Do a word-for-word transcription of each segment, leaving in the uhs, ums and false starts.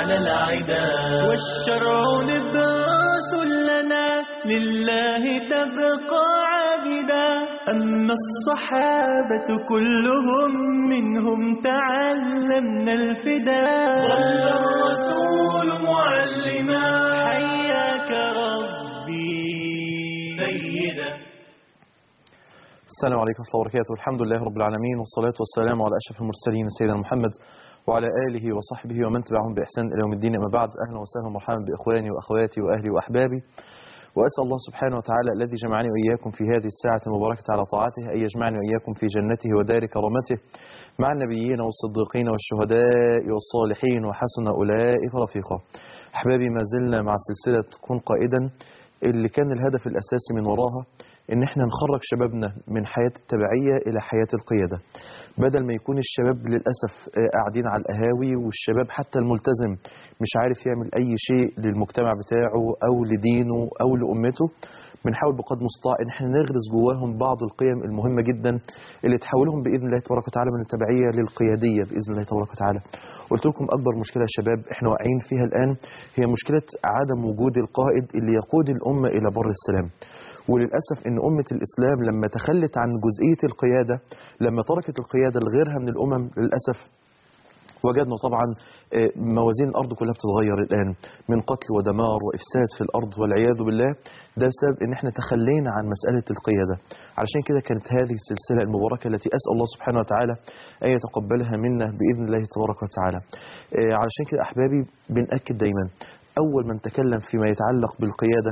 على العدا، والشرع نبراس لنا لله تبقى عابدا. أما الصحابة كلهم منهم تعلمنا الفداء، ظل الرسول معلما حياك ربي سيدا. السلام عليكم ورحمة الله وبركاته. الحمد لله رب العالمين، والصلاة والسلام على أشرف المرسلين سيدنا محمد وعلى آله وصحبه ومن تبعهم بإحسان إلى يوم الدين. أما بعد، أهلا وسهلا ومرحبا بإخواني وأخواتي وأهلي وأحبابي، وأسأل الله سبحانه وتعالى الذي جمعني وإياكم في هذه الساعة المباركة على طاعته أن يجمعني وإياكم في جنته ودار كرامته مع النبيين والصديقين والشهداء والصالحين وحسن أولئك رفيقا. أحبابي، ما زلنا مع سلسلة كن قائدا اللي كان الهدف الأساسي من وراها إن إحنا نخرج شبابنا من حياة التبعية إلى حياة القيادة، بدل ما يكون الشباب للأسف قاعدين على القهاوي، والشباب حتى الملتزم مش عارف يعمل أي شيء للمجتمع بتاعه أو لدينه أو لأمته. بنحاول بقدر المستطاع إن إحنا نغرس جواهم بعض القيم المهمة جدا اللي تحولهم بإذن الله تبارك وتعالى من التبعية للقيادية بإذن الله تبارك وتعالى. قلت لكم أكبر مشكلة يا شباب إحنا واقعين فيها الآن هي مشكلة عدم وجود القائد اللي يقود الأمة إلى بر السلام. وللأسف إن أمة الإسلام لما تخلت عن جزئية القيادة، لما تركت القيادة لغيرها من الأمم، للأسف وجدنا طبعا موازين الأرض كلها بتتغير الآن، من قتل ودمار وإفساد في الأرض والعياذ بالله. ده بسبب إن احنا تخلينا عن مسألة القيادة. علشان كده كانت هذه السلسلة المباركة التي أسأل الله سبحانه وتعالى أن يتقبلها منا بإذن الله تبارك وتعالى. علشان كده أحبابي بنأكد دايما، أول من تكلم فيما يتعلق بالقيادة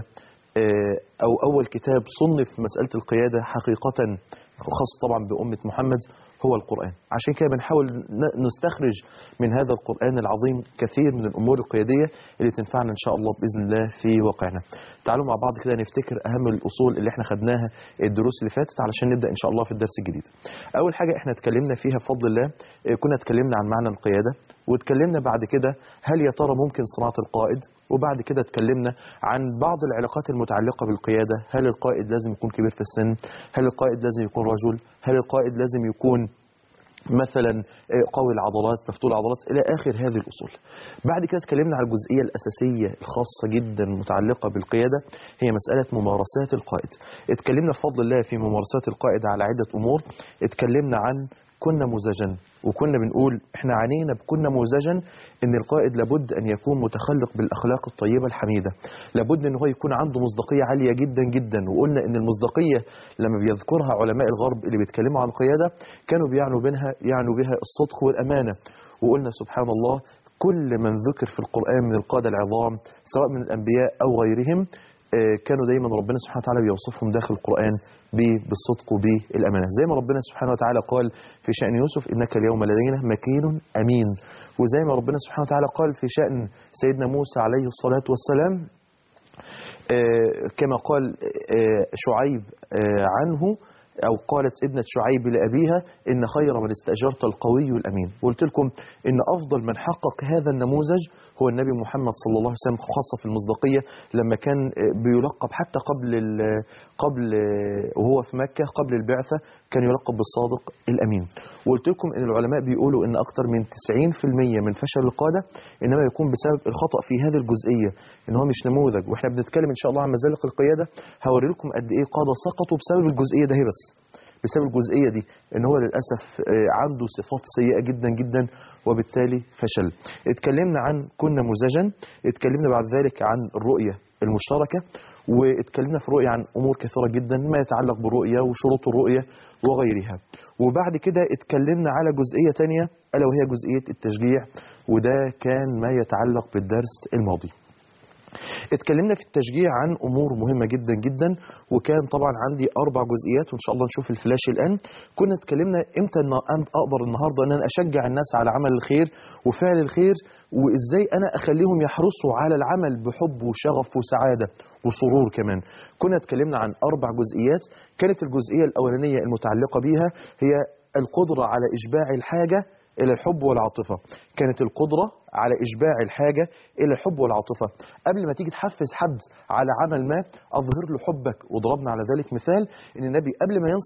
أو أول كتاب صنف مسألة القيادة حقيقة خاص طبعا بأمة محمد هو القرآن. عشان كده بنحاول نستخرج من هذا القرآن العظيم كثير من الأمور القيادية اللي تنفعنا إن شاء الله بإذن الله في واقعنا. تعالوا مع بعض كده نفتكر أهم الأصول اللي احنا خدناها الدروس اللي فاتت علشان نبدأ إن شاء الله في الدرس الجديد. أول حاجة احنا اتكلمنا فيها بفضل الله، كنا اتكلمنا عن معنى القيادة، واتكلمنا بعد كده هل يا ترى ممكن صناعة القائد، وبعد كده اتكلمنا عن بعض العلاقات المتعلقة بالقيادة. هل القائد لازم يكون كبير في السن؟ هل القائد لازم يكون رجل؟ هل القائد لازم يكون مثلا قوي العضلات، مفتول العضلات، الى اخر هذه الاصول. بعد كده اتكلمنا على الجزئيه الاساسيه الخاصه جدا متعلقه بالقياده، هي مساله ممارسات القائد. اتكلمنا بفضل الله في ممارسات القائد على عده امور. اتكلمنا عن كن نموذجا، وكنا بنقول احنا عنينا بكن نموذجا ان القائد لابد ان يكون متخلق بالاخلاق الطيبه الحميده، لابد ان هو يكون عنده مصداقيه عاليه جدا جدا. وقلنا ان المصداقيه لما بيذكرها علماء الغرب اللي بيتكلموا عن القياده كانوا بيعنوا بها يعنوا بها الصدق والامانه. وقلنا سبحان الله كل من ذكر في القران من القاده العظام سواء من الانبياء او غيرهم كانوا دايما ربنا سبحانه وتعالى بيوصفهم داخل القرآن بالصدق وبالأمانة، زي ما ربنا سبحانه وتعالى قال في شأن يوسف إنك اليوم لدينا مكين أمين، وزي ما ربنا سبحانه وتعالى قال في شأن سيدنا موسى عليه الصلاة والسلام كما قال شعيب عنه أو قالت ابنة شعيب لأبيها إن خير من استأجرت القوي الأمين. وقلت لكم إن أفضل من حقق هذا النموذج هو النبي محمد صلى الله عليه وسلم، خاصة في المصداقية لما كان بيلقب حتى قبل قبل وهو في مكة قبل البعثة كان يلقب بالصادق الأمين. وقلت لكم إن العلماء بيقولوا إن أكثر من تسعين بالمئة من فشل القادة إنما يكون بسبب الخطأ في هذه الجزئية، إن هو مش نموذج. وإحنا بنتكلم إن شاء الله عن مزالق القيادة، هوري لكم قد إيه قادة سقطوا بسبب الجزئية ده، هي بس بسبب الجزئية دي ان هو للأسف عنده صفات سيئة جدا جدا وبالتالي فشل. اتكلمنا عن كن نموذجا، اتكلمنا بعد ذلك عن الرؤية المشتركة، واتكلمنا في الرؤية عن أمور كثيرة جدا ما يتعلق بالرؤية وشروط الرؤية وغيرها. وبعد كده اتكلمنا على جزئية تانية ألا وهي جزئية التشجيع، وده كان ما يتعلق بالدرس الماضي. اتكلمنا في التشجيع عن أمور مهمة جدا جدا، وكان طبعا عندي أربع جزئيات وإن شاء الله نشوف الفلاش الآن. كنا اتكلمنا إمتى أن أقدر النهاردة أن أنا أشجع الناس على عمل الخير وفعل الخير، وإزاي أنا أخليهم يحرصوا على العمل بحب وشغف وسعادة وسرور كمان. كنا اتكلمنا عن أربع جزئيات. كانت الجزئية الأولانية المتعلقة بها هي القدرة على إشباع الحاجة إلى الحب والعاطفة. كانت القدرة على إشباع الحاجة إلى الحب والعاطفة. قبل ما تيجي تحفز حد على عمل ما أظهر له حبك. وضربنا على ذلك مثال إن النبي قبل ما ينصح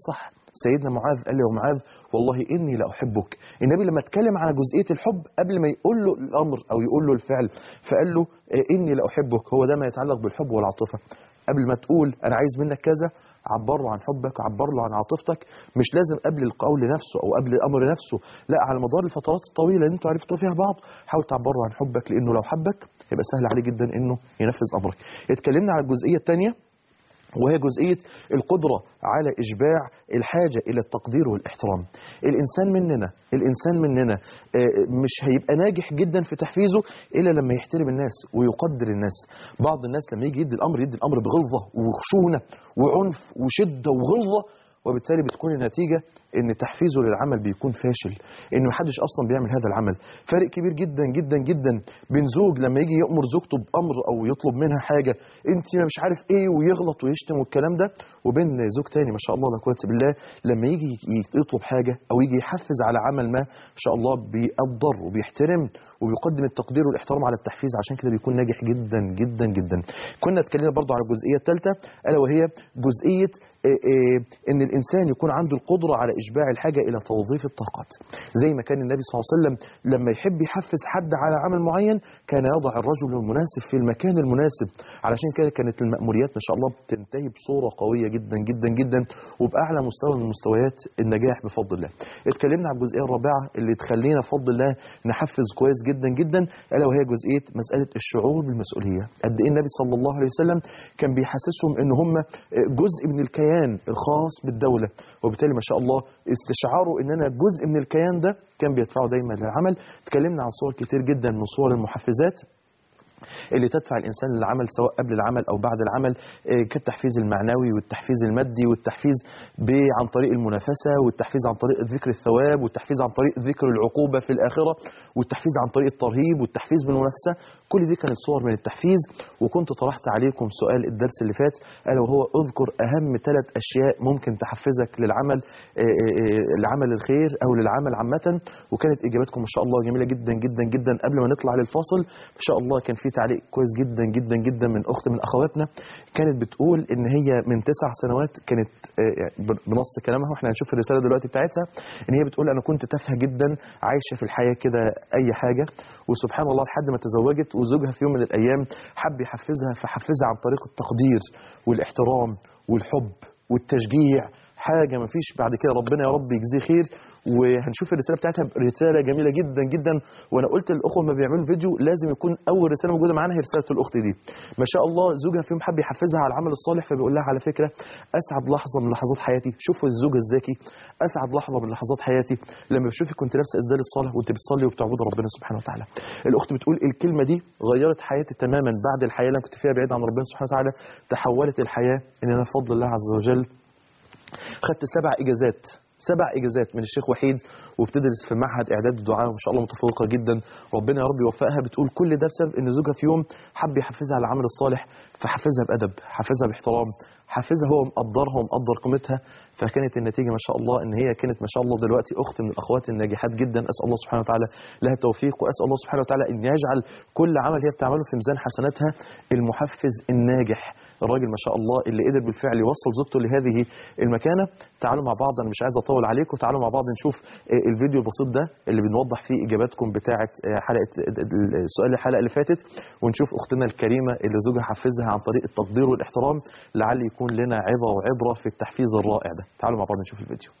سيدنا معاذ قال له: يا معاذ والله إني لأحبك. النبي لما اتكلم على جزئية الحب قبل ما يقول له الأمر أو يقول له الفعل فقال له: إني لأحبك. هو ده ما يتعلق بالحب والعاطفة. قبل ما تقول أنا عايز منك كذا، عبر له عن حبك، عبر له عن عاطفتك. مش لازم قبل القول نفسه أو قبل الأمر نفسه، لا، على مدار الفترات الطويلة اللي انتوا عرفتوا فيها بعض حاول تعبر له عن حبك، لأنه لو حبك يبقى سهل عليه جدا إنه ينفذ أمرك. اتكلمنا على الجزئية الثانية وهي جزئية القدرة على إشباع الحاجة إلى التقدير والاحترام. الإنسان مننا الإنسان مننا مش هيبقى ناجح جدا في تحفيزه إلا لما يحترم الناس ويقدر الناس. بعض الناس لما يجي يدي الأمر يدي الأمر بغلظة وخشونة وعنف وشدة وغلظة، وبالتالي بتكون النتيجة ان تحفيزه للعمل بيكون فاشل، ان محدش اصلا بيعمل هذا العمل. فرق كبير جدا جدا جدا بين زوج لما يجي يأمر زوجته بأمر او يطلب منها حاجة انت مش عارف ايه ويغلط ويشتم والكلام ده، وبين زوج تاني ما شاء الله لا قوة بالله لما يجي يطلب حاجة او يجي يحفز على عمل ما ما شاء الله بيقدر وبيحترم وبيقدم التقدير والاحترام على التحفيز، عشان كده بيكون ناجح جدا جدا جدا. كنا اتكلمنا برضو على الجزئية الثالثة الا وهي جزئية ان الانسان يكون عنده القدرة على إشباع الحاجة إلى توظيف الطاقات. زي ما كان النبي صلى الله عليه وسلم لما يحب يحفز حد على عمل معين كان يضع الرجل المناسب في المكان المناسب. علشان كده كانت المأموريات ما شاء الله بتنتهي بصورة قوية جدا جدا جدا وبأعلى مستوى من مستويات النجاح بفضل الله. اتكلمنا عن الجزئية الرابعة اللي تخلينا بفضل الله نحفز كويس جدا جدا ألا وهي جزئية مسألة الشعور بالمسؤولية. قد إيه النبي صلى الله عليه وسلم كان بيحسسهم إن هم جزء من الكيان الخاص بالدولة، وبالتالي ما شاء الله استشعاروا ان انا جزء من الكيان ده كان بيدفعه دايما للعمل. اتكلمنا عن صور كتير جدا من صور المحفزات اللي تدفع الإنسان للعمل سواء قبل العمل أو بعد العمل، كالتحفيز المعنوي والتحفيز المادي والتحفيز عن طريق المنافسة والتحفيز عن طريق ذكر الثواب والتحفيز عن طريق ذكر العقوبة في الآخرة والتحفيز عن طريق الترهيب والتحفيز بالمنافسة. كل دي كانت صور من التحفيز. وكنت طرحت عليكم سؤال الدرس اللي فات ألا وهو اذكر أهم ثلاث أشياء ممكن تحفزك للعمل لعمل الخير أو للعمل عامة، وكانت إجاباتكم ما شاء الله جميلة جدا جدا جدا. قبل ما نطلع للفاصل ما شاء الله كان في تعليق كويس جدا جدا جدا من أخت من أخواتنا كانت بتقول إن هي من تسع سنوات كانت بنص كلامها واحنا هنشوف الرسالة دلوقتي بتاعتها، إن هي بتقول أنا كنت تافهة جدا عايشة في الحياة كده أي حاجة، وسبحان الله لحد ما تزوجت وزوجها في يوم من الأيام حب يحفزها فحفزها عن طريق التقدير والاحترام والحب والتشجيع، حاجة ما فيش بعد كده. ربنا يا رب يجزيه خير. وهنشوف الرسالة بتاعتها رسالة جميلة جدا جدا. وانا قلت للاخوه ما بيعملوا فيديو لازم يكون اول رسالة موجودة معانا هي رسالة الاخت دي. ما شاء الله زوجها في يوم حب يحفزها على العمل الصالح فبيقول لها على فكرة اسعد لحظة من لحظات حياتي، شوفوا الزوج الذكي، اسعد لحظة من لحظات حياتي لما بشوفك كنت لابسه اسدال الصالح وانت بتصلي وبتعبد ربنا سبحانه وتعالى. الاخت بتقول الكلمة دي غيرت حياتي تماما. بعد الحياة اللي كنت فيها بعيد عن ربنا سبحانه وتعالى تحولت الحياة ان انا بفضل الله عز وجل خدت سبع إجازات سبع إجازات من الشيخ وحيد وبتدرس في معهد إعداد الدعاء وما شاء الله متفوقة جدا. ربنا يا رب يوفقها. بتقول كل ده بسبب إن زوجها في يوم حب يحفزها على العمل الصالح فحفزها بأدب، حفزها باحترام، حفزها هو مقدرها ومقدر قيمتها. فكانت النتيجة ما شاء الله إن هي كانت ما شاء الله دلوقتي أخت من الأخوات الناجحات جدا. أسأل الله سبحانه وتعالى لها التوفيق، وأسأل الله سبحانه وتعالى إن يجعل كل عمل هي بتعمله في ميزان حسناتها. المحفز الناجح الراجل ما شاء الله اللي قدر بالفعل يوصل زوجته لهذه المكانة. تعالوا مع بعض، أنا مش عايز أطول عليكم، تعالوا مع بعض نشوف الفيديو البسيط ده اللي بنوضح فيه إجاباتكم بتاعة حلقة السؤال الحلقة اللي فاتت، ونشوف أختنا الكريمة اللي زوجها حفزها عن طريق التقدير والاحترام، لعل يكون لنا عظة وعبرة في التحفيز الرائع ده. تعالوا مع بعض نشوف الفيديو.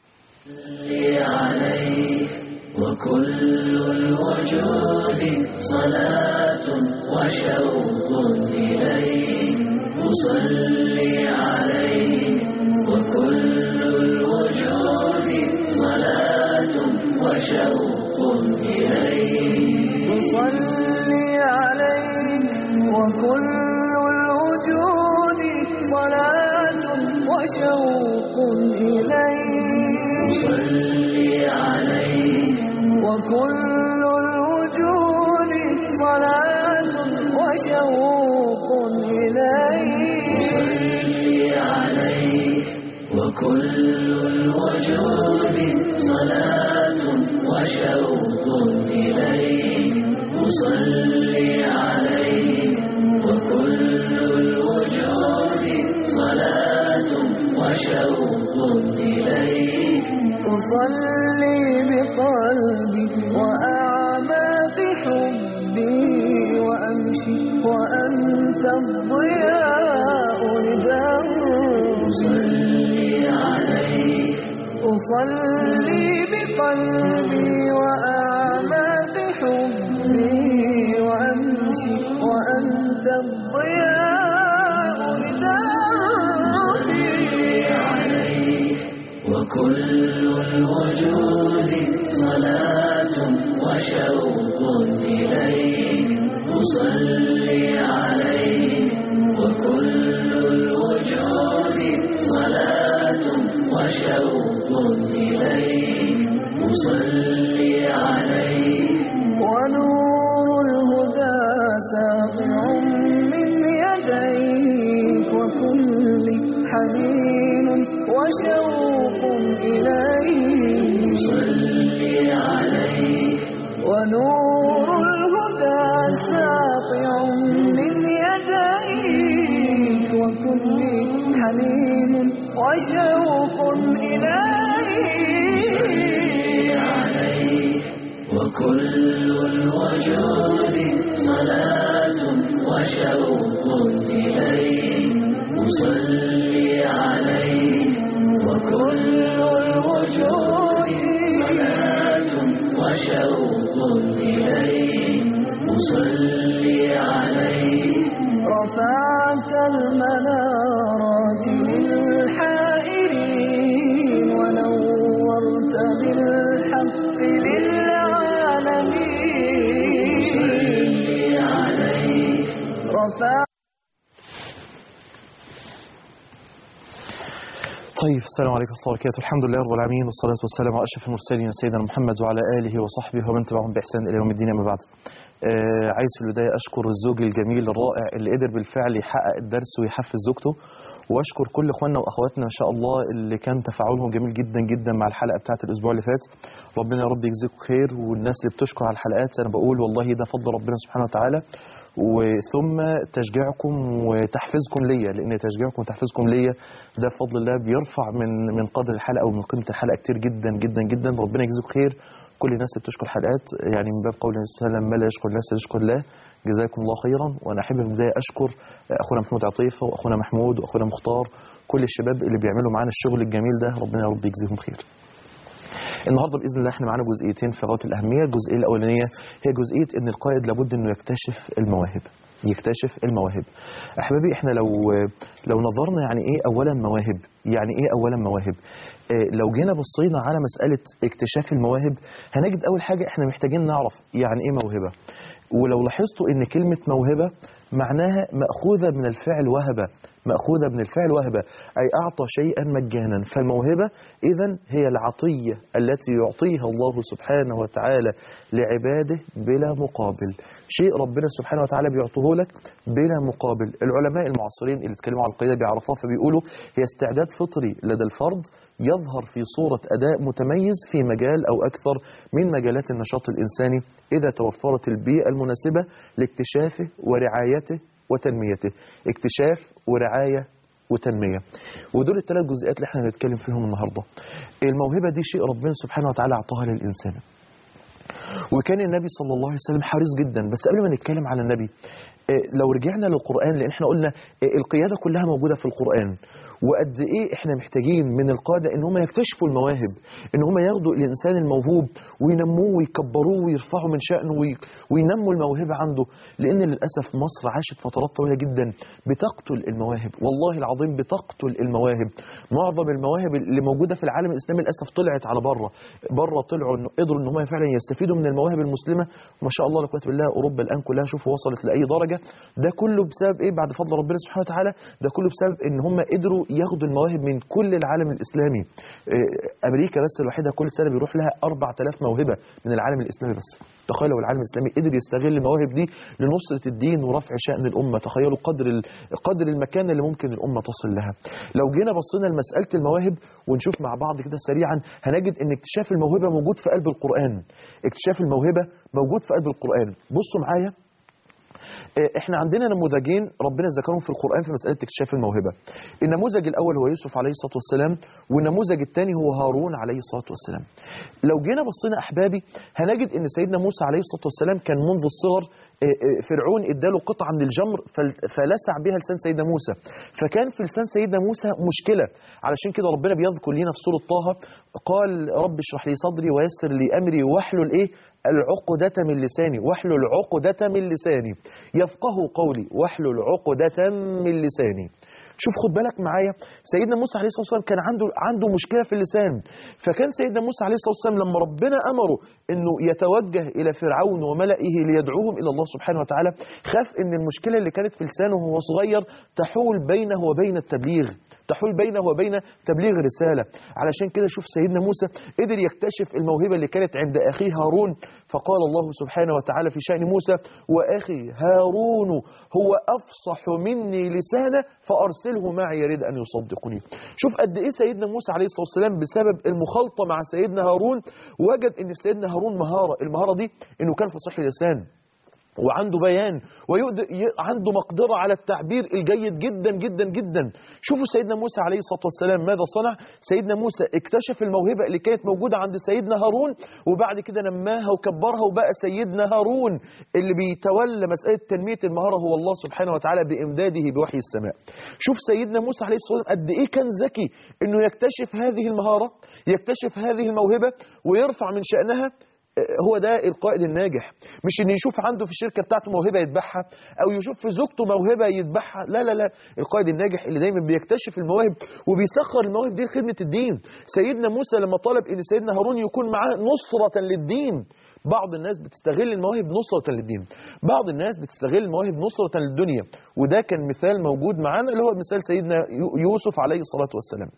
عليك وكل الوجود صلاة وشوق إليك، أصلي عليك وكل الوجود صلاة وشوق إليك، أصلي عليك وكل الوجود صلاة وشوق إليك، أصلي عليك وكل الوجود صلاة وشوق إليك، أصلي عليك وكل الوجود صلاة وشوق إليك، أصلي عليك وكل الوجود صلاة وشوق إليك. أصلي بقلبي وأعمى بحبي وأمشي وأنت الضياء لدربي أصلي بقلبي وأعمى بحبي وأمشي وأنت الضياء لدربي وكل الوجود صلاة وشوق إليك أصلي عليك وكل الوجود صلاة وشوق إليك أصلي عليك ونور الهدى ساطع من يديك وكل حنين وشوق إليك أصلي عليك ونور الهدى ساطع من يديك وكل حنين وشوق إليك عليك وكل الوجود صلاة وشوق إليك أصلي عليك وكل الوجود صلاة وشوق إليك أصلي عليك رفعت المنارات للحائرين ونورت بالحق للعالمين صلي عليك رفعت طيب، السلام عليكم ورحمة الله وبركاته. الحمد لله رب العالمين، والصلاة والسلام على أشرف المرسلين سيدنا محمد وعلى آله وصحبه ومن تبعهم بإحسان إلى يوم الدين. أما بعد، آه عايز في البداية أشكر الزوج الجميل الرائع اللي قدر بالفعل يحقق الدرس ويحفز زوجته، وأشكر كل إخواننا وأخواتنا ما شاء الله اللي كان تفاعلهم جميل جدا جدا مع الحلقة بتاعت الأسبوع اللي فات. ربنا يا رب يجزيكم خير. والناس اللي بتشكر على الحلقات أنا بقول والله ده فضل ربنا سبحانه وتعالى، وثم تشجيعكم وتحفيزكم ليا، لان تشجيعكم وتحفيزكم ليا ده بفضل الله بيرفع من من قدر الحلقه ومن قيمه الحلقه كتير جدا جدا جدا. ربنا يجزيكم خير كل الناس اللي بتشكر الحلقات، يعني من باب قول النبي صلى الله عليه وسلم ما لا يشكر الناس يشكر الله. جزاكم الله خيرا. وانا احب في البدايه اشكر اخونا محمود عطيفه واخونا محمود واخونا مختار، كل الشباب اللي بيعملوا معانا الشغل الجميل ده، ربنا يا رب يجزيهم خير. النهارده باذن الله احنا معانا جزئيتين في غايه الاهميه. الجزئيه الاولانيه هي جزئيه ان القائد لابد انه يكتشف المواهب، يكتشف المواهب. احبابي، احنا لو لو نظرنا يعني ايه اولا مواهب، يعني ايه اولا مواهب، اه لو جينا بصينا على مساله اكتشاف المواهب هنجد اول حاجه احنا محتاجين نعرف يعني ايه موهبه. ولو لاحظتوا ان كلمه موهبه معناها ماخوذه من الفعل وهبه، مأخوذة من الفعل وهبة، أي أعطى شيئا مجانا. فالموهبة إذن هي العطية التي يعطيها الله سبحانه وتعالى لعباده بلا مقابل، شيء ربنا سبحانه وتعالى بيعطيه لك بلا مقابل. العلماء المعاصرين اللي اتكلموا عن القيادة بيعرفوها فبيقولوا هي استعداد فطري لدى الفرد يظهر في صورة أداء متميز في مجال أو أكثر من مجالات النشاط الإنساني إذا توفرت البيئة المناسبة لاكتشافه ورعايته وتنميته. اكتشاف ورعاية وتنمية، ودول الثلاث جزئيات اللي احنا هنتكلم فيهم النهاردة. الموهبة دي شيء ربنا سبحانه وتعالى أعطاها للإنسان، وكان النبي صلى الله عليه وسلم حريص جدا. بس قبل ما نتكلم على النبي، لو رجعنا للقرآن، لأن احنا قلنا القيادة كلها موجودة في القرآن، وقد ايه احنا محتاجين من القادة ان هم يكتشفوا المواهب، ان هم ياخدوا الانسان الموهوب وينموه ويكبروه ويرفعوا من شأنه وينموا الموهبة عنده. لان للأسف مصر عاشت فترات طويلة جدا بتقتل المواهب، والله العظيم بتقتل المواهب. معظم المواهب اللي موجودة في العالم الاسلامي للأسف طلعت على بره، بره طلعوا انه قدروا ان هم فعلا يستفيدوا من المواهب المسلمة. وما شاء الله لا قوة الا بالله، اوروبا الان كلها شوفوا وصلت لاي درجة. ده كله بسبب ايه؟ بعد فضل ربنا سبحانه وتعالى، ده كله بسبب ان هم قدروا ياخدوا المواهب من كل العالم الإسلامي. أمريكا بس الوحيدة كل سنة بيروح لها أربعة آلاف موهبة من العالم الإسلامي بس. تخيلوا العالم الإسلامي قدر يستغل المواهب دي لنصرة الدين ورفع شأن الأمة. تخيلوا قدر قدر المكان اللي ممكن الأمة تصل لها. لو جينا بصينا لمسألة المواهب ونشوف مع بعض كده سريعا، هنجد ان اكتشاف الموهبة موجود في قلب القرآن. اكتشاف الموهبة موجود في قلب القرآن. بصوا معايا، احنا عندنا نموذجين ربنا ذكرهم في القرآن في مسألة اكتشاف الموهبة. النموذج الأول هو يوسف عليه الصلاة والسلام، والنموذج الثاني هو هارون عليه الصلاة والسلام. لو جينا بصينا أحبابي هنجد أن سيدنا موسى عليه الصلاة والسلام كان منذ الصغر فرعون اداله قطعة من الجمر فلسع بها لسان سيدنا موسى، فكان في لسان سيدنا موسى مشكلة. علشان كده ربنا بيذكر لنا في سورة طه قال رب اشرح لي صدري ويسر لي أمري واحلل إيه العقدة من لساني، واحلل عقدة من لساني يفقه قولي، واحلل عقدة من لساني. شوف خد بالك معايا، سيدنا موسى عليه الصلاة والسلام كان عنده عنده مشكلة في اللسان، فكان سيدنا موسى عليه الصلاة والسلام لما ربنا أمره إنه يتوجه إلى فرعون وملئه ليدعوهم إلى الله سبحانه وتعالى، خاف إن المشكلة اللي كانت في لسانه وهو صغير تحول بينه وبين التبليغ، تحول بينه وبين تبليغ الرسالة. علشان كده شوف سيدنا موسى قدر يكتشف الموهبة اللي كانت عند أخيه هارون، فقال الله سبحانه وتعالى في شأن موسى وأخي هارون هو أفصح مني لسانا فأرسله معي يريد أن يصدقني. شوف قد إيه سيدنا موسى عليه الصلاة والسلام بسبب المخالطة مع سيدنا هارون وجد أن سيدنا هارون مهارة، المهارة دي أنه كان فصيح اللسان وعنده بيان وعنده مقدرة على التعبير الجيد جدا جدا جدا. شوفوا سيدنا موسى عليه الصلاة والسلام ماذا صنع. سيدنا موسى اكتشف الموهبة اللي كانت موجودة عند سيدنا هارون وبعد كده نماها وكبرها وبقى سيدنا هارون اللي بيتولى مسألة تنمية المهارة هو الله سبحانه وتعالى بإمداده بوحي السماء. شوف سيدنا موسى عليه الصلاة والسلام قد إيه كان ذكي إنه يكتشف هذه المهارة، يكتشف هذه الموهبة ويرفع من شأنها. هو ده القائد الناجح، مش ان يشوف عنده في الشركه بتاعته موهبه يتبعها او يشوف في زوجته موهبه يتبعها، لا لا لا، القائد الناجح اللي دايما بيكتشف المواهب وبيسخر المواهب دي لخدمه الدين. سيدنا موسى لما طلب ان سيدنا هارون يكون معاه نصره للدين، بعض الناس بتستغل المواهب نصرة للدين، بعض الناس بتستغل المواهب نصرة للدنيا، وده كان مثال موجود معانا اللي هو مثال سيدنا يوسف عليه الصلاه والسلام.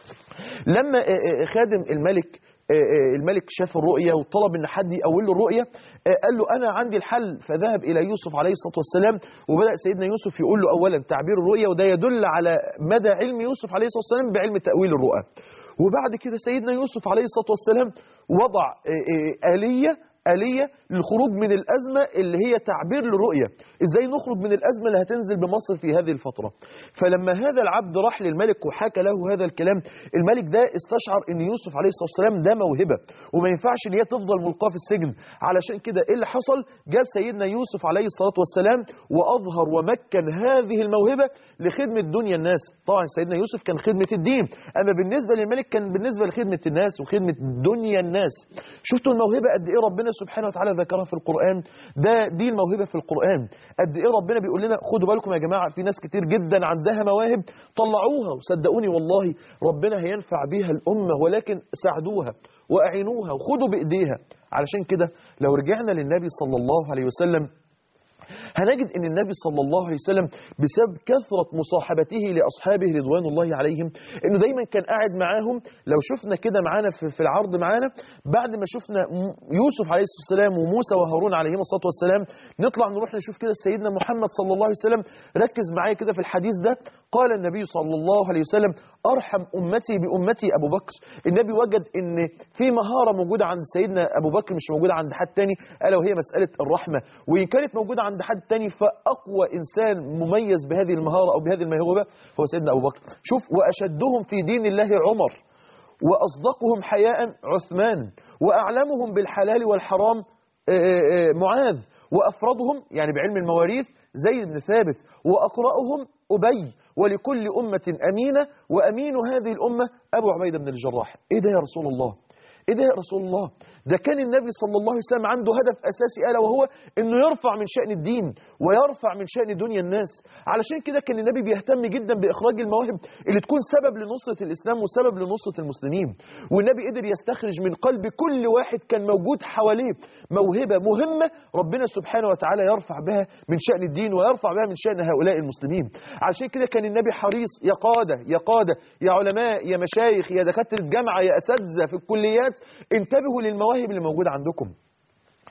لما خادم الملك الملك شاف الرؤية وطلب ان حد يقول له الرؤية، قال له انا عندي الحل، فذهب الى يوسف عليه الصلاة والسلام وبدأ سيدنا يوسف يقول له اولا تعبير الرؤية، وده يدل على مدى علم يوسف عليه الصلاة والسلام بعلم تأويل الرؤى. وبعد كده سيدنا يوسف عليه الصلاة والسلام وضع آلية آلية للخروج من الأزمة اللي هي تعبير للرؤية، إزاي نخرج من الأزمة اللي هتنزل بمصر في هذه الفترة. فلما هذا العبد راح للملك وحكى له هذا الكلام، الملك ده استشعر أن يوسف عليه الصلاة والسلام ده موهبة وما ينفعش أن هي تفضل ملقاة في السجن. علشان كده إيه اللي حصل؟ جاب سيدنا يوسف عليه الصلاة والسلام وأظهر ومكن هذه الموهبة لخدمة دنيا الناس. طبعا سيدنا يوسف كان خدمة الدين، أما بالنسبة للملك كان بالنسبة لخدمة الناس وخدمة دنيا الناس. شفتوا الموهبة قد إيه ربنا سبحانه وتعالى ذكرها في القرآن؟ ده دي الموهبة في القرآن. قد ايه ربنا بيقول لنا خدوا بالكم يا جماعة، في ناس كتير جدا عندها مواهب طلعوها، وصدقوني والله ربنا هينفع بيها الأمة، ولكن ساعدوها وأعينوها وخدوا بإيديها. علشان كده لو رجعنا للنبي صلى الله عليه وسلم هنجد ان النبي صلى الله عليه وسلم بسبب كثرة مصاحبته لأصحابه رضوان الله عليهم انه دايما كان قاعد معاهم. لو شفنا كده معانا في العرض معانا بعد ما شفنا يوسف عليه الصلاة والسلام وموسى وهارون عليهم الصلاة والسلام، نطلع نروح نشوف كده سيدنا محمد صلى الله عليه وسلم. ركز معايا كده في الحديث ده. قال النبي صلى الله عليه وسلم أرحم أمتي بأمتي أبو بكر. النبي وجد ان في مهارة موجودة عند سيدنا أبو بكر مش موجودة عند حد تاني، ألا وهي مسألة الرحمة، وإن كانت موجودة عند حد تاني فأقوى إنسان مميز بهذه المهارة أو بهذه الموهبة هو سيدنا أبو بكر. شوف، وأشدهم في دين الله عمر، وأصدقهم حياء عثمان، وأعلمهم بالحلال والحرام معاذ، وأفرضهم يعني بعلم المواريث زيد بن ثابت، وأقرأهم أبي، ولكل أمة أمينة وأمين هذه الأمة أبو عبيدة بن الجراح. إيه ده يا رسول الله؟ إيه ده يا رسول الله؟ ده كان النبي صلى الله عليه وسلم عنده هدف أساسي ألا وهو إنه يرفع من شأن الدين ويرفع من شأن دنيا الناس. علشان كده كان النبي بيهتم جدا بإخراج المواهب اللي تكون سبب لنصرة الإسلام وسبب لنصرة المسلمين. والنبي قدر يستخرج من قلب كل واحد كان موجود حواليه موهبة مهمة ربنا سبحانه وتعالى يرفع بها من شأن الدين ويرفع بها من شأن هؤلاء المسلمين. علشان كده كان النبي حريص، يا قادة يا قادة يا علماء يا مشايخ يا دكاترة جامعة يا أساتذة في الكليات، انتبهوا للمواهب اللي موجودة عندكم.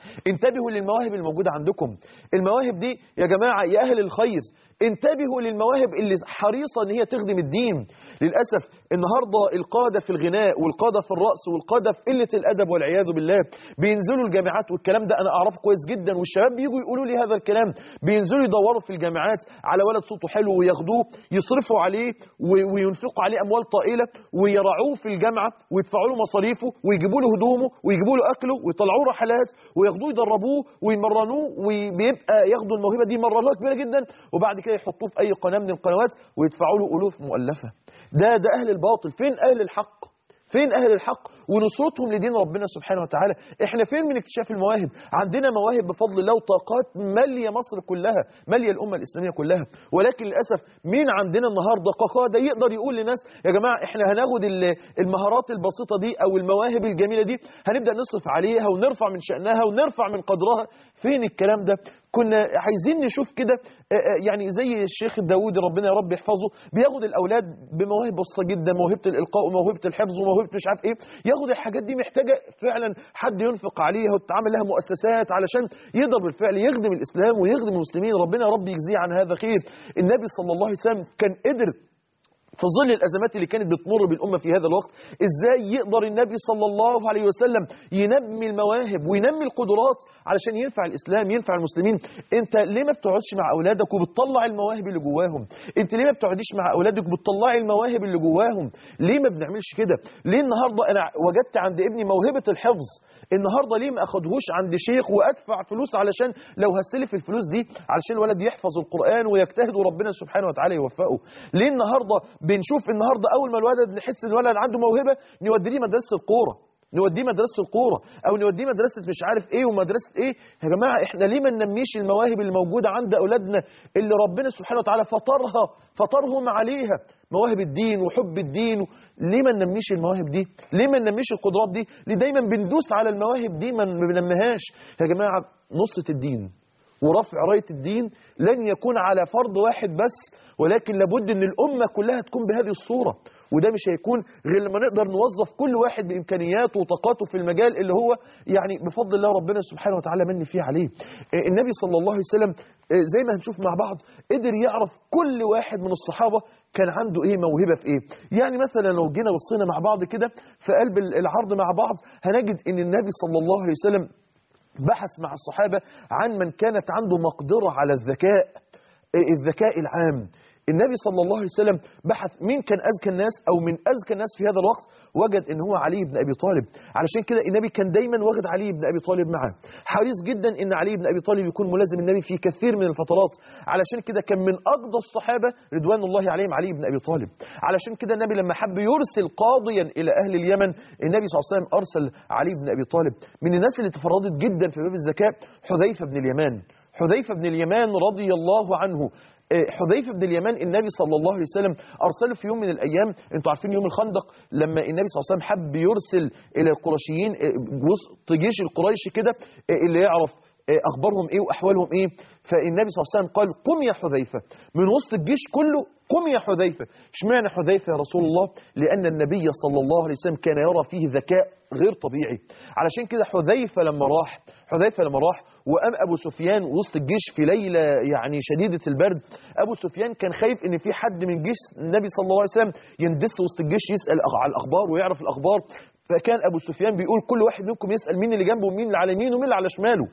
انتبهوا للمواهب الموجودة عندكم. المواهب دي يا جماعة يا أهل الخير انتبهوا للمواهب اللي حريصة ان هي تخدم الدين. للأسف النهاردة القادة في الغناء والقادة في الرأس والقادة في قلة الأدب والعياذ بالله بينزلوا الجامعات، والكلام ده أنا أعرفه كويس جدا، والشباب بيجوا يقولوا لي هذا الكلام، بينزلوا يدوروا في الجامعات على ولد صوته حلو وياخدوه يصرفوا عليه وينفقوا عليه أموال طائلة ويرعوه في الجامعة ويدفعوا له مصاريفه ويجيبوا له هدومه ويجيبوا له أكله ويطلعوه رحلات وياخدوه يدربوه ويمرنوه، وبيبقى ياخدوا الموهبة دي مرنوها كبيرة جدا، وبعد كده يحطوه في أي قناة من القنوات ويدفعوا له ألوف مؤلفة. ده ده أهل الباطل. فين أهل الحق؟ فين أهل الحق ونصرتهم لدين ربنا سبحانه وتعالى؟ احنا فين من اكتشاف المواهب؟ عندنا مواهب بفضل الله وطاقات مالية مصر كلها، مالية الأمة الإسلامية كلها، ولكن للأسف مين عندنا النهاردة قادة يقدر يقول للناس يا جماعة احنا هناخد المهارات البسيطة دي أو المواهب الجميلة دي هنبدأ نصرف عليها ونرفع من شأنها ونرفع من قدرها؟ فين الكلام ده؟ كنا عايزين نشوف كده يعني زي الشيخ الداودي ربنا يا رب يحفظه بياخد الأولاد بمواهب بسيطة جدا، موهبة الإلقاء وموهبة الحفظ وموهبة مش عارف إيه، ياخد الحاجات دي محتاجة فعلا حد ينفق عليها وتتعامل لها مؤسسات علشان يقدر بالفعل يخدم الإسلام ويخدم المسلمين. ربنا يا رب يجزيه عن هذا خير. النبي صلى الله عليه وسلم كان قدر في ظل الأزمات اللي كانت بتمر بالأمة في هذا الوقت إزاي يقدر النبي صلى الله عليه وسلم ينمي المواهب وينمي القدرات علشان ينفع الإسلام ينفع المسلمين. أنت ليه ما بتقعدش مع أولادك وبتطلع المواهب اللي جواهم؟ أنت ليه ما بتقعديش مع أولادك وبتطلعي المواهب اللي جواهم؟ ليه ما بنعملش كده؟ ليه النهاردة أنا وجدت عند ابني موهبة الحفظ، النهاردة ليه ما أخدهوش عند شيخ وأدفع فلوس علشان لو هستلف الفلوس دي علشان الولد يحفظ القرآن ويجتهد وربنا سبحانه وتعالى يوفقه؟ ليه النهاردة بنشوف النهارده اول ما الولد نحس ان الولد عنده موهبه نوديه مدرسه الكوره، نوديه مدرسه الكوره او نوديه مدرسه مش عارف ايه ومدرسه ايه؟ يا جماعه احنا ليه ما ننميش المواهب اللي موجوده عند اولادنا اللي ربنا سبحانه وتعالى فطرها فطرهم عليها، مواهب الدين وحب الدين؟ ليه ما ننميش المواهب دي؟ ليه ما ننميش القدرات دي؟ ليه دايما بندوس على المواهب دي ما بننميهاش؟ يا جماعه نصرة الدين ورفع راية الدين لن يكون على فرد واحد بس، ولكن لابد ان الأمة كلها تكون بهذه الصورة، وده مش هيكون غير لما نقدر نوظف كل واحد بإمكانياته وطاقاته في المجال اللي هو يعني بفضل الله ربنا سبحانه وتعالى من فيه عليه. النبي صلى الله عليه وسلم زي ما هنشوف مع بعض قدر يعرف كل واحد من الصحابة كان عنده ايه موهبة في ايه. يعني مثلا لو جينا بصينا مع بعض كده في قلب العرض مع بعض هنجد ان النبي صلى الله عليه وسلم بحث مع الصحابة عن من كانت عنده مقدرة على الذكاء، الذكاء العام. النبي صلى الله عليه وسلم بحث مين كان أذكى الناس أو من أذكى الناس في هذا الوقت، وجد إن هو علي بن أبي طالب. علشان كده النبي كان دايما واخد علي بن أبي طالب معاه، حريص جدا إن علي بن أبي طالب يكون ملازم النبي في كثير من الفترات. علشان كده كان من أقدى الصحابة رضوان الله عليهم علي بن أبي طالب. علشان كده النبي لما حب يرسل قاضيا إلى أهل اليمن النبي صلى الله عليه وسلم أرسل علي بن أبي طالب. من الناس اللي تفردت جدا في باب الذكاء حذيفة بن اليمان، حذيفة بن اليمان رضي الله عنه. حذيفة بن اليمان النبي صلى الله عليه وسلم أرسله في يوم من الأيام، أنتوا عارفين يوم الخندق لما النبي صلى الله عليه وسلم حب يرسل إلى القرشيين وسط جيش القريشي كده اللي يعرف أخبارهم إيه وأحوالهم إيه، فالنبي صلى الله عليه وسلم قال قم يا حذيفة من وسط الجيش كله، قم يا حذيفة. اشمعنى حذيفة يا رسول الله؟ لأن النبي صلى الله عليه وسلم كان يرى فيه ذكاء غير طبيعي. علشان كده حذيفة لما راح حذيفة لما راح وقام أبو سفيان وسط الجيش في ليلة يعني شديدة البرد، أبو سفيان كان خايف إن في حد من جيش النبي صلى الله عليه وسلم يندس وسط الجيش يسأل على الأخبار ويعرف الأخبار، فكان أبو سفيان بيقول كل واحد منكم يسأل مين اللي جنبه ومين اللي على يمينه ومين اللي على شماله،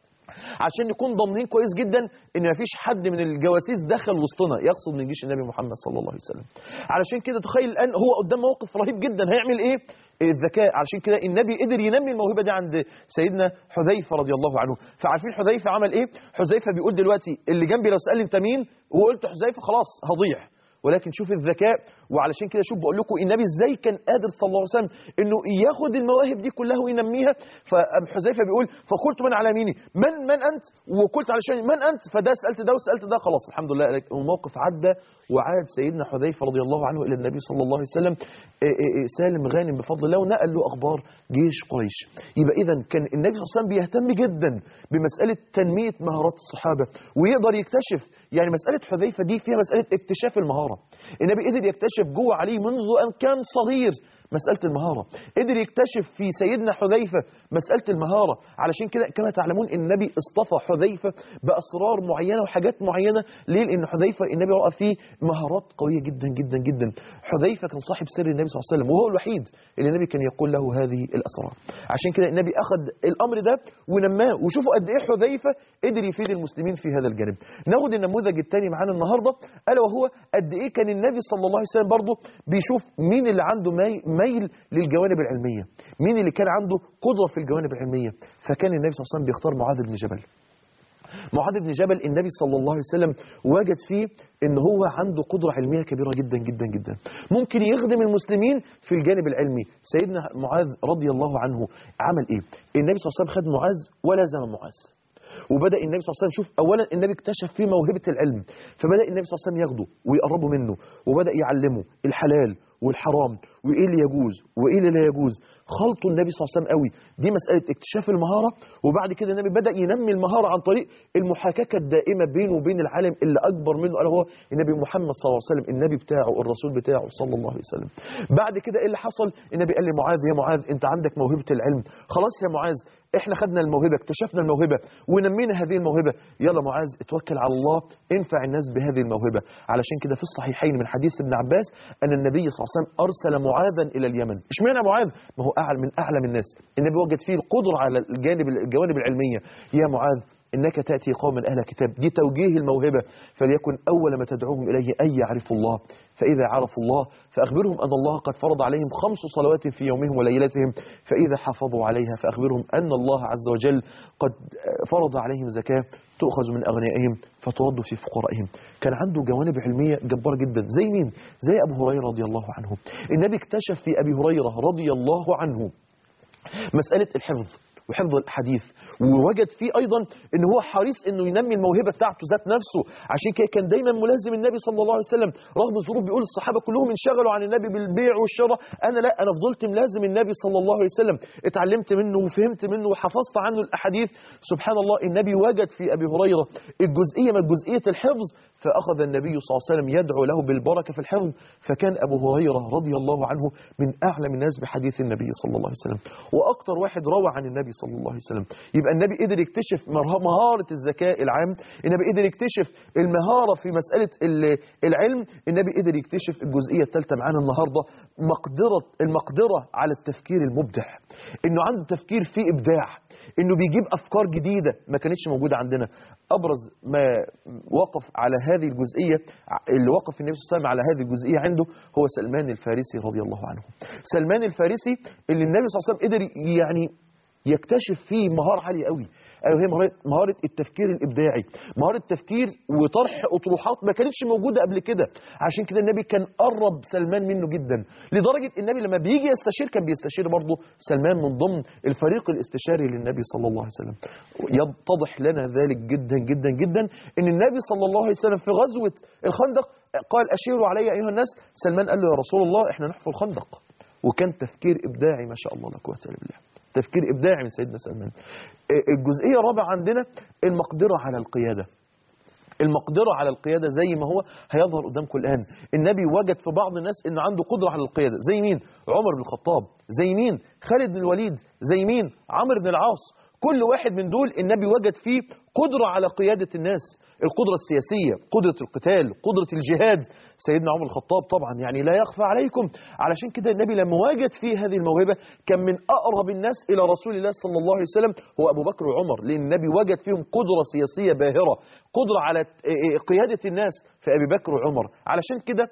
عشان نكون ضامنين كويس جدا ان مفيش حد من الجواسيس دخل وسطنا، يقصد من جيش النبي محمد صلى الله عليه وسلم. علشان كده تخيل الان هو قدام موقف رهيب جدا هيعمل ايه؟ الذكاء. علشان كده النبي قدر ينمي الموهبه دي عند سيدنا حذيفه رضي الله عنه. فعارفين حذيفه عمل ايه؟ حذيفه بيقول دلوقتي اللي جنبي لو سالني انت مين وقلت حذيفه خلاص هضيع، ولكن شوف الذكاء. وعلشان كده شوف بقول لكم النبي ازاي كان قادر صلى الله عليه وسلم انه ياخد المواهب دي كلها وينميها. فحذيفه بيقول فقلت من على يميني من من انت، وقلت علشان من انت، فده سالت ده وسالت ده، خلاص الحمد لله الموقف عدى وعاد سيدنا حذيفه رضي الله عنه الى النبي صلى الله عليه وسلم سالم غانم بفضل الله، ونقل له اخبار جيش قريش. يبقى اذا كان النبي صلى الله عليه وسلم بيهتم جدا بمساله تنميه مهارات الصحابه ويقدر يكتشف، يعني مساله حذيفه دي فيها مساله اكتشاف المهاره. النبي قدر يكتشف جوه علي منذ ان كان صغير مسألة المهارة، قدر يكتشف في سيدنا حذيفة مسألة المهارة. علشان كده كما تعلمون النبي اصطفى حذيفة بأسرار معينة وحاجات معينة. ليه؟ لأن حذيفة النبي رأى فيه مهارات قوية جدا جدا جدا. حذيفة كان صاحب سر النبي صلى الله عليه وسلم، وهو الوحيد اللي النبي كان يقول له هذه الأسرار. عشان كده النبي أخذ الأمر ده ونماه. وشوفوا قد إيه حذيفة قدر يفيد المسلمين في هذا الجانب. ناخد النموذج الثاني معانا النهارده، ألا وهو قد إيه كان النبي صلى الله عليه وسلم برضه بيشوف مين اللي عنده ميل للجوانب العلمية، مين اللي كان عنده قدرة في الجوانب العلمية. فكان النبي صلى الله عليه وسلم بيختار معاذ بن جبل. معاذ بن جبل النبي صلى الله عليه وسلم وجد فيه ان هو عنده قدرة علمية كبيرة جدا جدا جدا، ممكن يخدم المسلمين في الجانب العلمي. سيدنا معاذ رضي الله عنه عمل ايه؟ النبي صلى الله عليه وسلم خد معاذ ولازم معاذ، وبدأ النبي صلى الله عليه وسلم، شوف أولا النبي اكتشف فيه موهبة العلم، فبدأ النبي صلى الله عليه وسلم ياخده ويقربه منه، وبدأ يعلمه الحلال والحرام وإيه اللي يجوز وإيه اللي لا يجوز. خلطوا النبي صلى الله عليه وسلم قوي. دي مسألة اكتشاف المهارة. وبعد كده النبي بدأ ينمي المهارة عن طريق المحاكاة الدائمة بينه وبين العالم اللي أكبر منه، ألا هو النبي محمد صلى الله عليه وسلم، النبي بتاعه الرسول بتاعه صلى الله عليه وسلم. بعد كده إيه اللي حصل؟ النبي قال لمعاذ يا معاذ أنت عندك موهبة العلم، خلاص يا معاذ احنا خدنا الموهبة، اكتشفنا الموهبة ونمينا هذه الموهبة، يلا معاذ اتوكل على الله انفع الناس بهذه الموهبة. علشان كده في الصحيحين من حديث ابن عباس أن النبي صلى الله عليه وسلم أرسل معاذا إلى اليمن. اشمعنى معاذ؟ ما هو أعلم من أعلم الناس، النبي وجد فيه القدرة على الجانب الجوانب العلمية. يا معاذ إنك تأتي قوما أهل كتاب، دي توجيه الموهبة، فليكن أول ما تدعوهم إليه أن يعرفوا الله، فإذا عرفوا الله فأخبرهم أن الله قد فرض عليهم خمس صلوات في يومهم وليلتهم، فإذا حافظوا عليها فأخبرهم أن الله عز وجل قد فرض عليهم زكاة تؤخذ من أغنيائهم فترد في فقرائهم. كان عنده جوانب علمية جبارة جدا. زي مين؟ زي أبو هريرة رضي الله عنه. النبي اكتشف في أبي هريرة رضي الله عنه مسألة الحفظ وحفظ الحديث، ووجد فيه أيضا أنه هو حريص أنه ينمي الموهبة بتاعته ذات نفسه. عشان كده كان دايما ملازم النبي صلى الله عليه وسلم رغم الظروف. بيقول الصحابة كلهم انشغلوا عن النبي بالبيع والشراء، أنا لا، أنا فضلت ملازم النبي صلى الله عليه وسلم، اتعلمت منه وفهمت منه وحفظت عنه الأحاديث. سبحان الله النبي وجد في أبي هريرة الجزئية من جزئية الحفظ، فأخذ النبي صلى الله عليه وسلم يدعو له بالبركة في الحفظ. فكان أبو هريرة رضي الله عنه من أعلم الناس بحديث النبي صلى الله عليه وسلم، وأكثر واحد روى عن النبي صلى الله عليه وسلم. يبقى النبي قدر يكتشف مهارة الذكاء العام، النبي قدر يكتشف المهارة في مسألة العلم، النبي قدر يكتشف الجزئية الثالثة معانا النهاردة، مقدرة المقدرة على التفكير المبدع، إنه عنده تفكير فيه إبداع، إنه بيجيب أفكار جديدة ما كانتش موجودة عندنا. أبرز ما وقف على هذه الجزئية، اللي وقف النبي صلى الله عليه وسلم على هذه الجزئية عنده، هو سلمان الفارسي رضي الله عنه. سلمان الفارسي اللي النبي صلى الله عليه وسلم قدر يعني يكتشف فيه مهارة عالية قوي، أيوة هي مهارة التفكير الإبداعي، مهارة تفكير وطرح أطروحات ما كانتش موجودة قبل كده. عشان كده النبي كان قرب سلمان منه جدا، لدرجة النبي لما بيجي يستشير كان بيستشير برضه سلمان من ضمن الفريق الاستشاري للنبي صلى الله عليه وسلم. يتضح لنا ذلك جدا جدا جدا إن النبي صلى الله عليه وسلم في غزوة الخندق قال أشيروا علي أيها الناس، سلمان قال له يا رسول الله إحنا نحفر الخندق. وكان تفكير إبداعي ما شاء الله لا قوة إلا بالله، تفكير إبداعي من سيدنا سلمان. الجزئية الرابعة عندنا المقدرة على القيادة. المقدرة على القيادة زي ما هو هيظهر قدامكم الآن. النبي وجد في بعض الناس إن عنده قدرة على القيادة، زي مين؟ عمر بن الخطاب، زي مين؟ خالد بن الوليد، زي مين؟ عمرو بن العاص. كل واحد من دول النبي وجد فيه قدرة على قيادة الناس، القدرة السياسية، قدرة القتال، قدرة الجهاد. سيدنا عمر الخطاب طبعا يعني لا يخفى عليكم. علشان كده النبي لما وجد فيه هذه الموهبة كان من أقرب الناس إلى رسول الله صلى الله عليه وسلم هو أبو بكر وعمر، لأن النبي وجد فيهم قدرة سياسية باهرة، قدرة على قيادة الناس في أبي بكر وعمر. علشان كده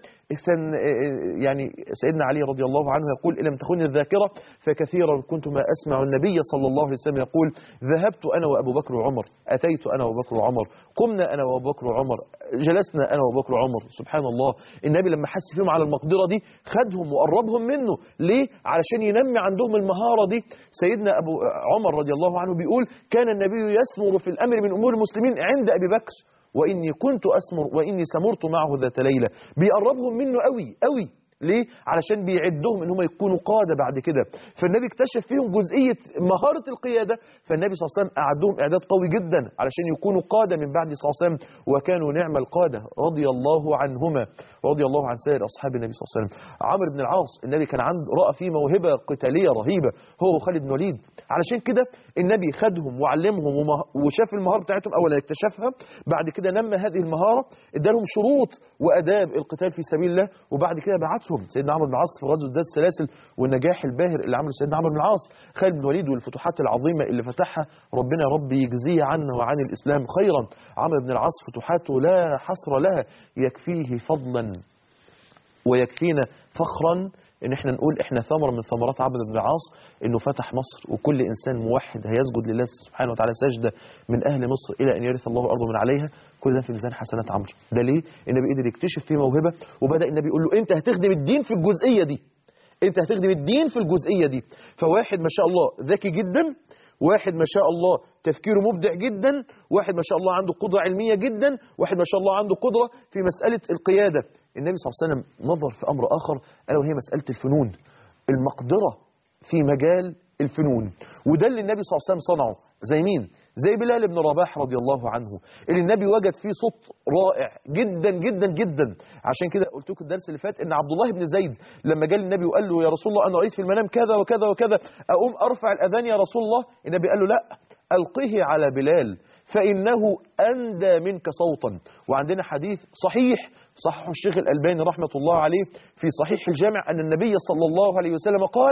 يعني سيدنا علي رضي الله عنه يقول إن لم تخن الذاكرة فكثيرا كنت ما أسمع النبي صلى الله عليه وسلم يقول ذهبت أنا وأبو بكر وعمر، أتيت أنا وأبو بكر وعمر، قمنا أنا وأبو بكر وعمر، جلسنا أنا وأبو بكر وعمر. سبحان الله النبي لما حس فيهم على المقدرة دي خدهم وقربهم منه. ليه؟ علشان ينمي عندهم المهارة دي. سيدنا أبو عمر رضي الله عنه بيقول كان النبي يسمر في الأمر من أمور المسلمين عند أبي بكر وإني كنت أسمر وإني سمرت معه ذات ليلة. بيقربهم منه قوي قوي ليه؟ علشان بيعدهم ان هم يكونوا قاده بعد كده. فالنبي اكتشف فيهم جزئيه مهاره القياده، فالنبي صلى الله عليه وسلم اعدهم اعداد قوي جدا علشان يكونوا قاده من بعد صلى الله عليه وسلم، وكانوا نعم القاده رضي الله عنهما، رضي الله عن سائر اصحاب النبي صلى الله عليه وسلم. عمرو بن العاص النبي كان عنده راى فيه موهبه قتاليه رهيبه، هو وخالد بن الوليد. علشان كده النبي خدهم وعلمهم وشاف المهاره بتاعتهم، اولا اكتشفها، بعد كده نمى هذه المهاره، ادالهم شروط واداب القتال في سبيل الله، وبعد كده بعتهم سيدنا عمرو بن العاص في غزوه ذات السلاسل والنجاح الباهر اللي عمله سيدنا عمرو بن العاص. خالد بن الوليد والفتوحات العظيمه اللي فتحها ربنا يا رب يجزيه عنا وعن الاسلام خيرا. عمرو بن العاص فتوحاته لا حصر لها، يكفيه فضلا ويكفينا فخرا ان احنا نقول احنا ثمره من ثمرات عمرو بن العاص انه فتح مصر، وكل انسان موحد هيسجد لله سبحانه وتعالى سجده من اهل مصر الى ان يرث الله الارض من عليها، كل ده في ميزان حسنات عمرو. ده ليه؟ النبي قدر يكتشف فيه موهبه، وبدا النبي يقول له انت هتخدم الدين في الجزئيه دي، انت هتخدم الدين في الجزئيه دي. فواحد ما شاء الله ذكي جدا، واحد ما شاء الله تفكيره مبدع جدا، واحد ما شاء الله عنده قدرة علمية جدا، واحد ما شاء الله عنده قدرة في مسألة القيادة. النبي صلى الله عليه وسلم نظر في أمر آخر ألا وهي مسألة الفنون، المقدرة في مجال الفنون، وده اللي النبي صلى الله عليه وسلم صنعه. زي مين؟ زي بلال بن رباح رضي الله عنه، اللي النبي وجد فيه صوت رائع جدا جدا جدا. عشان كده قلت لكم الدرس اللي فات ان عبد الله بن زيد لما جاء النبي وقال له يا رسول الله انا رايت في المنام كذا وكذا وكذا، اقوم ارفع الاذان يا رسول الله؟ النبي قال له لا، القه على بلال فانه اندى منك صوتا. وعندنا حديث صحيح صححه الشيخ الألباني رحمة الله عليه في صحيح الجامع أن النبي صلى الله عليه وسلم قال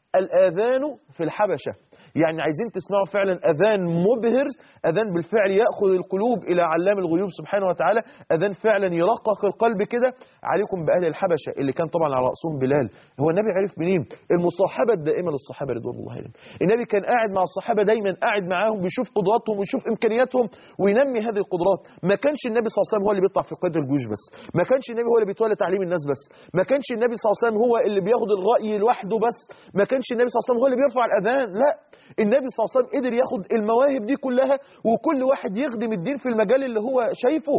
الآذان في الحبشة، يعني عايزين تسمعوا فعلا أذان مبهر، أذان بالفعل يأخذ القلوب إلى علام الغيوب سبحانه وتعالى، أذان فعلا يرقق القلب كده. عليكم بأهل الحبشة اللي كان طبعا على رأسهم بلال. هو النبي عرف منين؟ المصاحبة الدائمة للصحابة رضوان الله عليهم. النبي كان قاعد مع الصحابة دايما، قاعد معاهم بيشوف قدراتهم ويشوف إمكانياتهم وينمي هذه القدرات. ما كانش النبي صلى الله عليه وسلم هو اللي بيطلع في قيادة الجيوش بس، ما كانش النبي هو اللي بيتولى تعليم الناس بس، ما كانش النبي صلى الله عليه وسلم هو اللي بياخد الرأي لوحده بس، ما كانش النبي صلى الله عليه وسلم هو اللي بيرفع الأذان، لا، النبي صلى الله عليه وسلم قدر ياخد المواهب دي كلها، وكل واحد يخدم الدين في المجال اللي هو شايفه،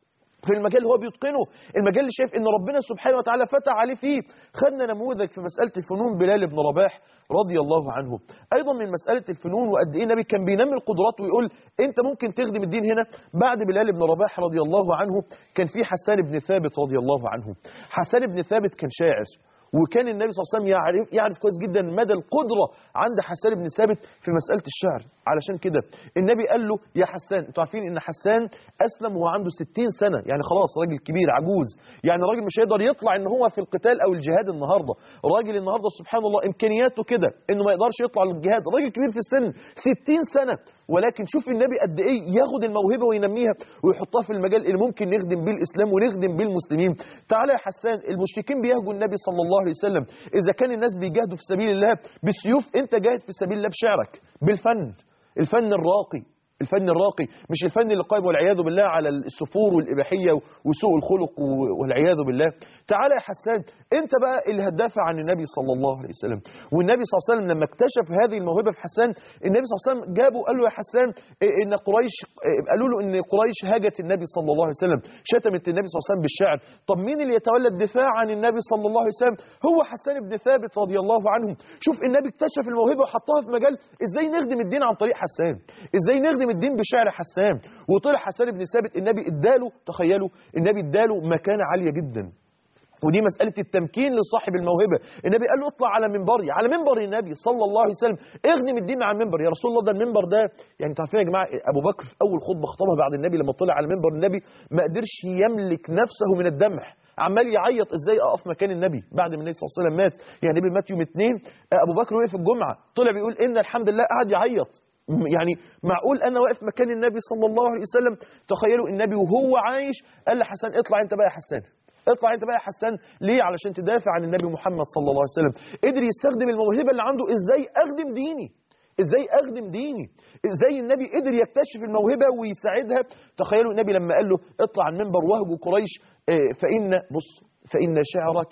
في المجال اللي هو بيتقنه، المجال اللي شايف ان ربنا سبحانه وتعالى فتح عليه فيه. خدنا نموذج في مسألة الفنون بلال بن رباح رضي الله عنه. ايضا من مسألة الفنون وقد ايه النبي كان بينمي القدرات ويقول انت ممكن تخدم الدين هنا. بعد بلال بن رباح رضي الله عنه كان في حسان بن ثابت رضي الله عنه. حسان بن ثابت كان شاعر، وكان النبي صلى الله عليه وسلم يعرف يعرف كويس جدا مدى القدرة عند حسان بن ثابت في مسألة الشعر. علشان كده النبي قال له يا حسان، انتوا عارفين ان حسان اسلم وهو عنده ستين سنة، يعني خلاص راجل كبير عجوز، يعني راجل مش هيقدر يطلع ان هو في القتال او الجهاد النهارده. راجل النهارده سبحان الله امكانياته كده انه ما يقدرش يطلع للجهاد، راجل كبير في السن ستين سنة، ولكن شوف النبي قد ايه ياخد الموهبه وينميها ويحطها في المجال اللي ممكن نخدم بيه الاسلام ونخدم بيه المسلمين. تعالى يا حسان، المشركين بيهجوا النبي صلى الله عليه وسلم، اذا كان الناس بيجاهدوا في سبيل الله بالسيوف، انت جاهد في سبيل الله بشعرك، بالفن، الفن الراقي، الفن الراقي، مش الفن اللي قائم والعياذ بالله على السفور والإباحية وسوء الخلق والعياذ بالله. تعالى يا حسان، انت بقى اللي هتدافع عن النبي صلى الله عليه وسلم. والنبي صلى الله عليه وسلم لما اكتشف هذه الموهبة في حسان، النبي صلى الله عليه وسلم جابه قال له يا حسان ان قريش، قالوا له ان قريش هاجت النبي صلى الله عليه وسلم، شتمت النبي صلى الله عليه وسلم بالشعر. طب مين اللي يتولى الدفاع عن النبي صلى الله عليه وسلم؟ هو حسان بن ثابت رضي الله عنه. شوف النبي اكتشف الموهبة وحطها في مجال ازاي نخدم الدين عن طريق حسان، ازاي نخدم الدين بشعر حسان. وطلع حسان بن ثابت النبي اداله، تخيلوا، النبي اداله مكانة عالية جدا. ودي مسألة التمكين لصاحب الموهبة. النبي قال له اطلع على منبري، على منبر النبي صلى الله عليه وسلم، اخدم الدين على المنبر. يا رسول الله ده المنبر ده، يعني انتوا عارفين يا جماعة، ابو بكر في اول خطبة خطبها بعد النبي لما طلع على منبر النبي ما قدرش يملك نفسه من الدمع، عمال يعيط ازاي اقف مكان النبي بعد ما النبي صلى الله عليه وسلم مات. يعني النبي مات يوم اثنين، ابو بكر وقف الجمعة طلع بيقول ان الحمد لله، قعد يعيط. يعني معقول انا واقف مكان النبي صلى الله عليه وسلم؟ تخيلوا النبي وهو عايش قال لحسن اطلع انت بقى يا حسان، اطلع انت بقى يا حسان. ليه؟ علشان تدافع عن النبي محمد صلى الله عليه وسلم. قدر يستخدم الموهبة اللي عنده، ازاي اخدم ديني، ازاي اخدم ديني، ازاي النبي قدر يكتشف الموهبة ويساعدها. تخيلوا النبي لما قال له اطلع عن المنبر واهجو قريش، فإن بص فإن شعرك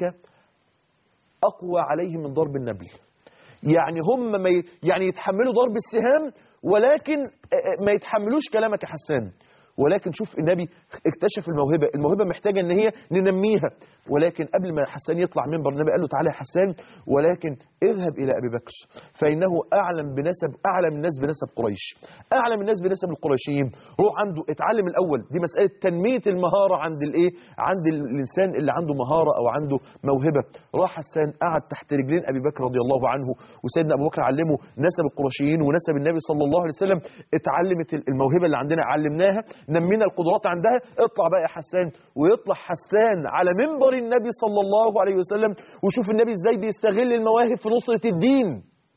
أقوى عليهم من ضرب النبل. يعني هم ما ي... يعني يتحملوا ضرب السهام ولكن ما يتحملوش كلامك يا حسان. ولكن شوف النبي اكتشف الموهبة، الموهبة محتاجة ان هي ننميها. ولكن قبل ما حسان يطلع منبر النبي قال له تعالى يا حسان، ولكن اذهب الى ابي بكر فانه اعلم بنسب اعلم الناس بنسب قريش، اعلم الناس بنسب القريشيين، روح عنده اتعلم الاول. دي مسألة تنمية المهارة عند الايه، عند الانسان اللي عنده مهارة او عنده موهبة. راح حسان قعد تحت رجلين ابي بكر رضي الله عنه، وسيدنا ابو بكر علمه نسب القرشيين ونسب النبي صلى الله عليه وسلم. اتعلمت الموهبة اللي عندنا علمناها، نمينا القدرات عندها، اطلع بقى يا حسان. ويطلع حسان على منبر النبي صلى الله عليه وسلم، وشوف النبي ازاي بيستغل المواهب في نصرة الدين،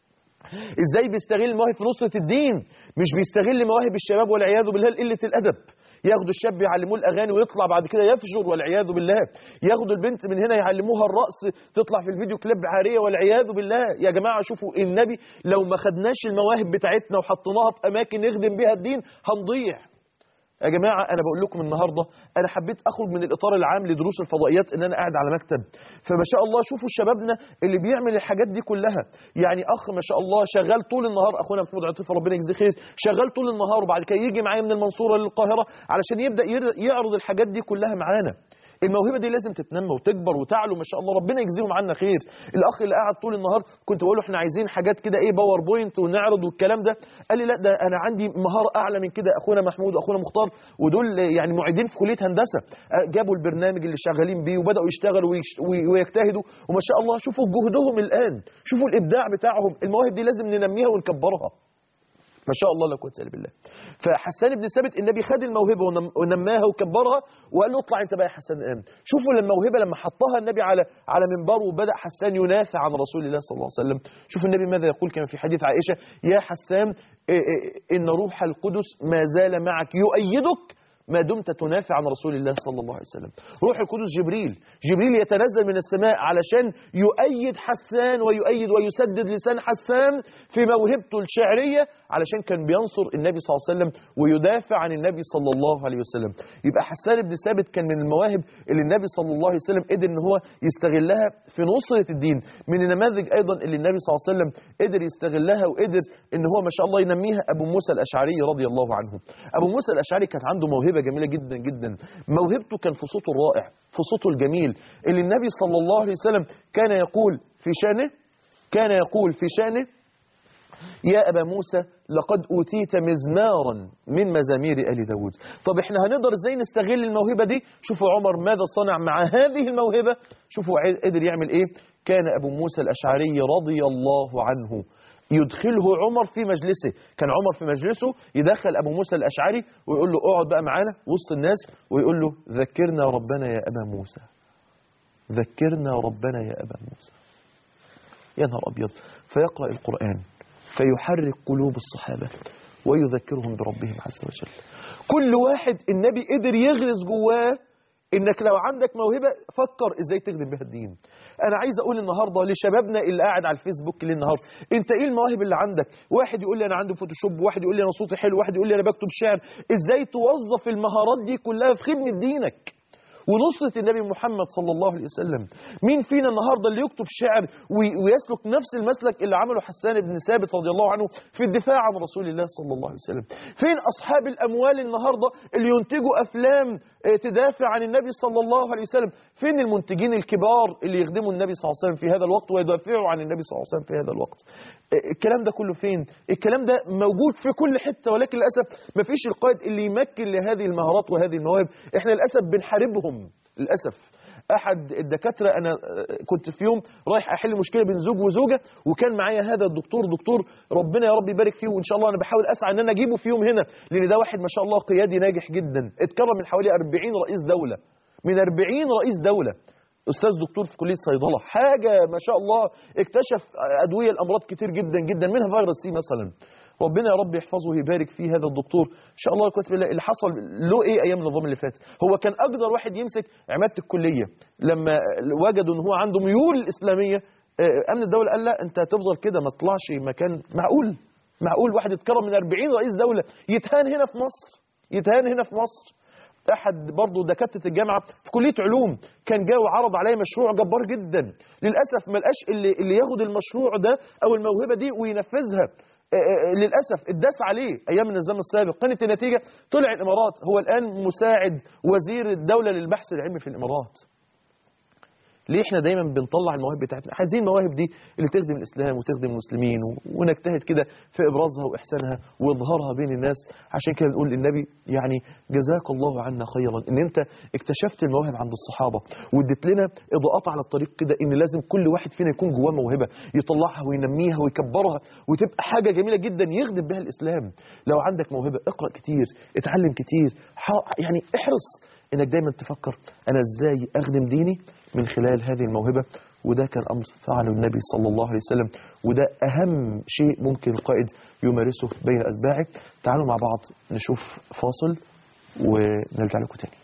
ازاي بيستغل المواهب في نصرة الدين، مش بيستغل مواهب الشباب والعياذ بالله لقلة الادب. ياخدوا الشاب يعلموه الاغاني ويطلع بعد كده يفجر والعياذ بالله، ياخدوا البنت من هنا يعلموها الرقص تطلع في الفيديو كليب عاريه والعياذ بالله. يا جماعه شوفوا النبي لو ما خدناش المواهب بتاعتنا وحطيناها في اماكن نخدم بيها الدين هنضيع. يا جماعة أنا بقول لكم النهاردة أنا حبيت أخرج من الإطار العام لدروس الفضائيات إن أنا قاعد على مكتب، فما شاء الله شوفوا شبابنا اللي بيعمل الحاجات دي كلها. يعني أخ ما شاء الله شغال طول النهار، أخونا محمود عطيف ربنا يجزيه خير، شغال طول النهار وبعد كده يجي معايا من المنصورة للقاهرة علشان يبدأ يعرض الحاجات دي كلها معانا. الموهبة دي لازم تتنمى وتكبر وتعلو ما شاء الله، ربنا يجزيهم عنا خير. الأخ اللي قاعد طول النهار كنت بقول له احنا عايزين حاجات كده ايه باوربوينت ونعرض والكلام ده، قال لي لا ده أنا عندي مهارة أعلى من كده. أخونا محمود وأخونا مختار ودول يعني معيدين في كلية هندسة، جابوا البرنامج اللي شغالين بيه وبدأوا يشتغلوا ويجتهدوا وما شاء الله. شوفوا جهدهم الآن، شوفوا الإبداع بتاعهم. المواهب دي لازم ننميها ونكبرها ما شاء الله لا قوه الا بالله. فحسان بن ثابت النبي خد الموهبه ونماها وكبرها وقال له اطلع انت بقى يا حسان الان. شوفوا الموهبه لما حطها النبي على على منبره وبدا حسان ينافع عن رسول الله صلى الله عليه وسلم. شوفوا النبي ماذا يقول كما في حديث عائشه: يا حسان ان روح القدس ما زال معك يؤيدك ما دمت تنافع عن رسول الله صلى الله عليه وسلم. روح القدس جبريل، جبريل يتنزل من السماء علشان يؤيد حسان ويؤيد ويسدد لسان حسان في موهبته الشعرية، علشان كان بينصر النبي صلى الله عليه وسلم ويدافع عن النبي صلى الله عليه وسلم. يبقى حسان بن ثابت كان من المواهب اللي النبي صلى الله عليه وسلم قدر ان هو يستغلها في نصرة الدين. من النماذج ايضا اللي النبي صلى الله عليه وسلم قدر يستغلها وقدر ان هو ما شاء الله ينميها ابو موسى الاشعري رضي الله عنه. ابو موسى الاشعري كان عنده موهبة جميلة جدا جدا، موهبته كان في صوته الرائع، في صوته الجميل اللي النبي صلى الله عليه وسلم كان يقول في شأنه، كان يقول في شأنه: يا أبا موسى لقد أوتيت مزمارا من مزامير آل داود. طب احنا هنقدر ازاي نستغل الموهبة دي؟ شوفوا عمر ماذا صنع مع هذه الموهبة، شوفوا قدر يعمل ايه. كان أبو موسى الأشعري رضي الله عنه يدخله عمر في مجلسه، كان عمر في مجلسه يدخل أبو موسى الأشعري ويقول له اقعد بقى معانا وسط الناس، ويقول له ذكرنا ربنا يا أبا موسى، ذكرنا ربنا يا أبا موسى. يا نهار أبيض. فيقرأ القرآن فيحرك قلوب الصحابة ويذكرهم بربهم عز وجل. كل واحد النبي قدر يغرس جواه انك لو عندك موهبة فكر ازاي تخدم بها الدين. انا عايز اقول النهاردة لشبابنا اللي قاعد على الفيسبوك ليل نهار، انت ايه المواهب اللي عندك؟ واحد يقول لي انا عندي فوتوشوب، واحد يقول لي انا صوتي حلو، واحد يقول لي انا بكتب شعر. ازاي توظف المهارات دي كلها في خدمة دينك ونصرة النبي محمد صلى الله عليه وسلم؟ مين فينا النهاردة اللي يكتب شعر ويسلك نفس المسلك اللي عمله حسان بن ثابت رضي الله عنه في الدفاع عن رسول الله صلى الله عليه وسلم؟ فين أصحاب الأموال النهاردة اللي ينتجوا أفلام تدافع عن النبي صلى الله عليه وسلم؟ فين المنتجين الكبار اللي يخدموا النبي صلى الله عليه وسلم في هذا الوقت ويدافعوا عن النبي صلى الله عليه وسلم في هذا الوقت؟ الكلام ده كله فين؟ الكلام ده موجود في كل حتة، ولكن للأسف مفيش القائد اللي يمكن لهذه المهارات وهذه المواهب. احنا للأسف بنحاربهم للأسف. أحد الدكاترة، أنا كنت في يوم رايح أحل مشكلة بين زوج وزوجة وكان معايا هذا الدكتور، دكتور ربنا يا رب يبارك فيه، وإن شاء الله أنا بحاول أسعى أن أنا أجيبه في يوم هنا، لأن ده واحد ما شاء الله قيادي ناجح جدا، اتكرم من حوالي أربعين رئيس دولة، من أربعين رئيس دولة، أستاذ دكتور في كلية صيدلة، حاجة ما شاء الله، اكتشف أدوية الأمراض كتير جدا جدا منها فيروس سي مثلا. ربنا يا رب يحفظه ويبارك فيه هذا الدكتور ان شاء الله. كتب الله اللي حصل له ايه ايام النظام اللي فات، هو كان اقدر واحد يمسك عماده الكليه، لما وجدوا ان هو عنده ميول اسلاميه امن الدوله قال لا انت هتفضل كده ما تطلعش مكان. معقول معقول واحد يتكرم من أربعين رئيس دوله يتهان هنا في مصر، يتهان هنا في مصر. احد برضه دكاتره الجامعه في كليه علوم كان جاي وعرض عليا مشروع جبار جدا، للاسف ما لقاش اللي اللي ياخد المشروع ده او الموهبه دي وينفذها. للأسف اتداس عليه أيام النظام السابق. كانت النتيجة طلع الإمارات هو الآن مساعد وزير الدولة للبحث العلمي في الإمارات. ليه احنا دايما بنطلع المواهب بتاعتنا؟ عايزين المواهب دي اللي تخدم الاسلام وتخدم المسلمين ونجتهد كده في ابرازها واحسانها واظهارها بين الناس. عشان كده نقول للنبي يعني جزاك الله عنا خيرا ان انت اكتشفت المواهب عند الصحابه واديت لنا اضاءات على الطريق كده ان لازم كل واحد فينا يكون جواه موهبه يطلعها وينميها ويكبرها وتبقى حاجه جميله جدا يخدم بها الاسلام. لو عندك موهبه اقرا كتير، اتعلم كتير، يعني احرص انك دايما تفكر انا ازاي اخدم ديني من خلال هذه الموهبة. وده كان أمر فعله النبي صلى الله عليه وسلم، وده أهم شيء ممكن القائد يمارسه بين أتباعه. تعالوا مع بعض نشوف فاصل ونرجع لكم تاني.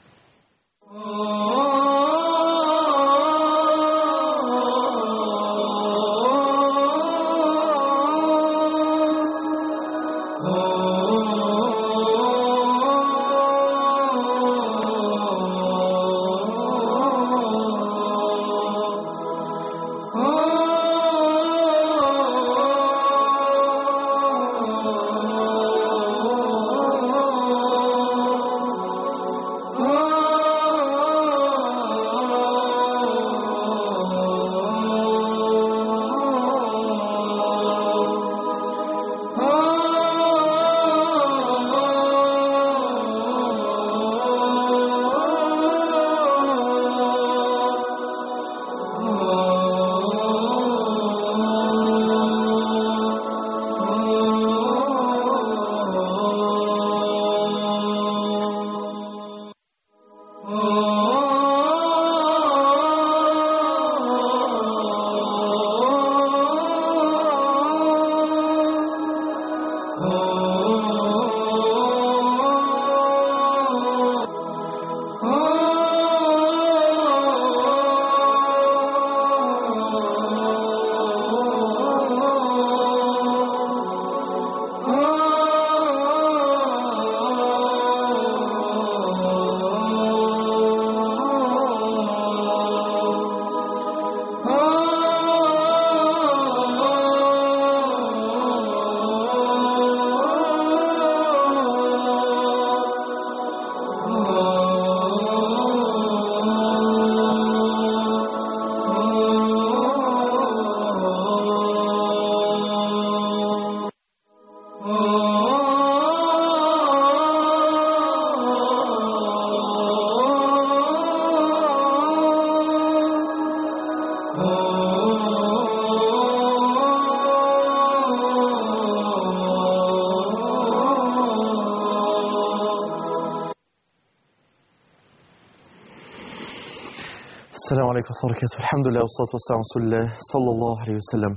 السلام عليكم ورحمة الله وبركاته. الحمد لله والصلاة والسلام على رسول الله صلى الله عليه وسلم.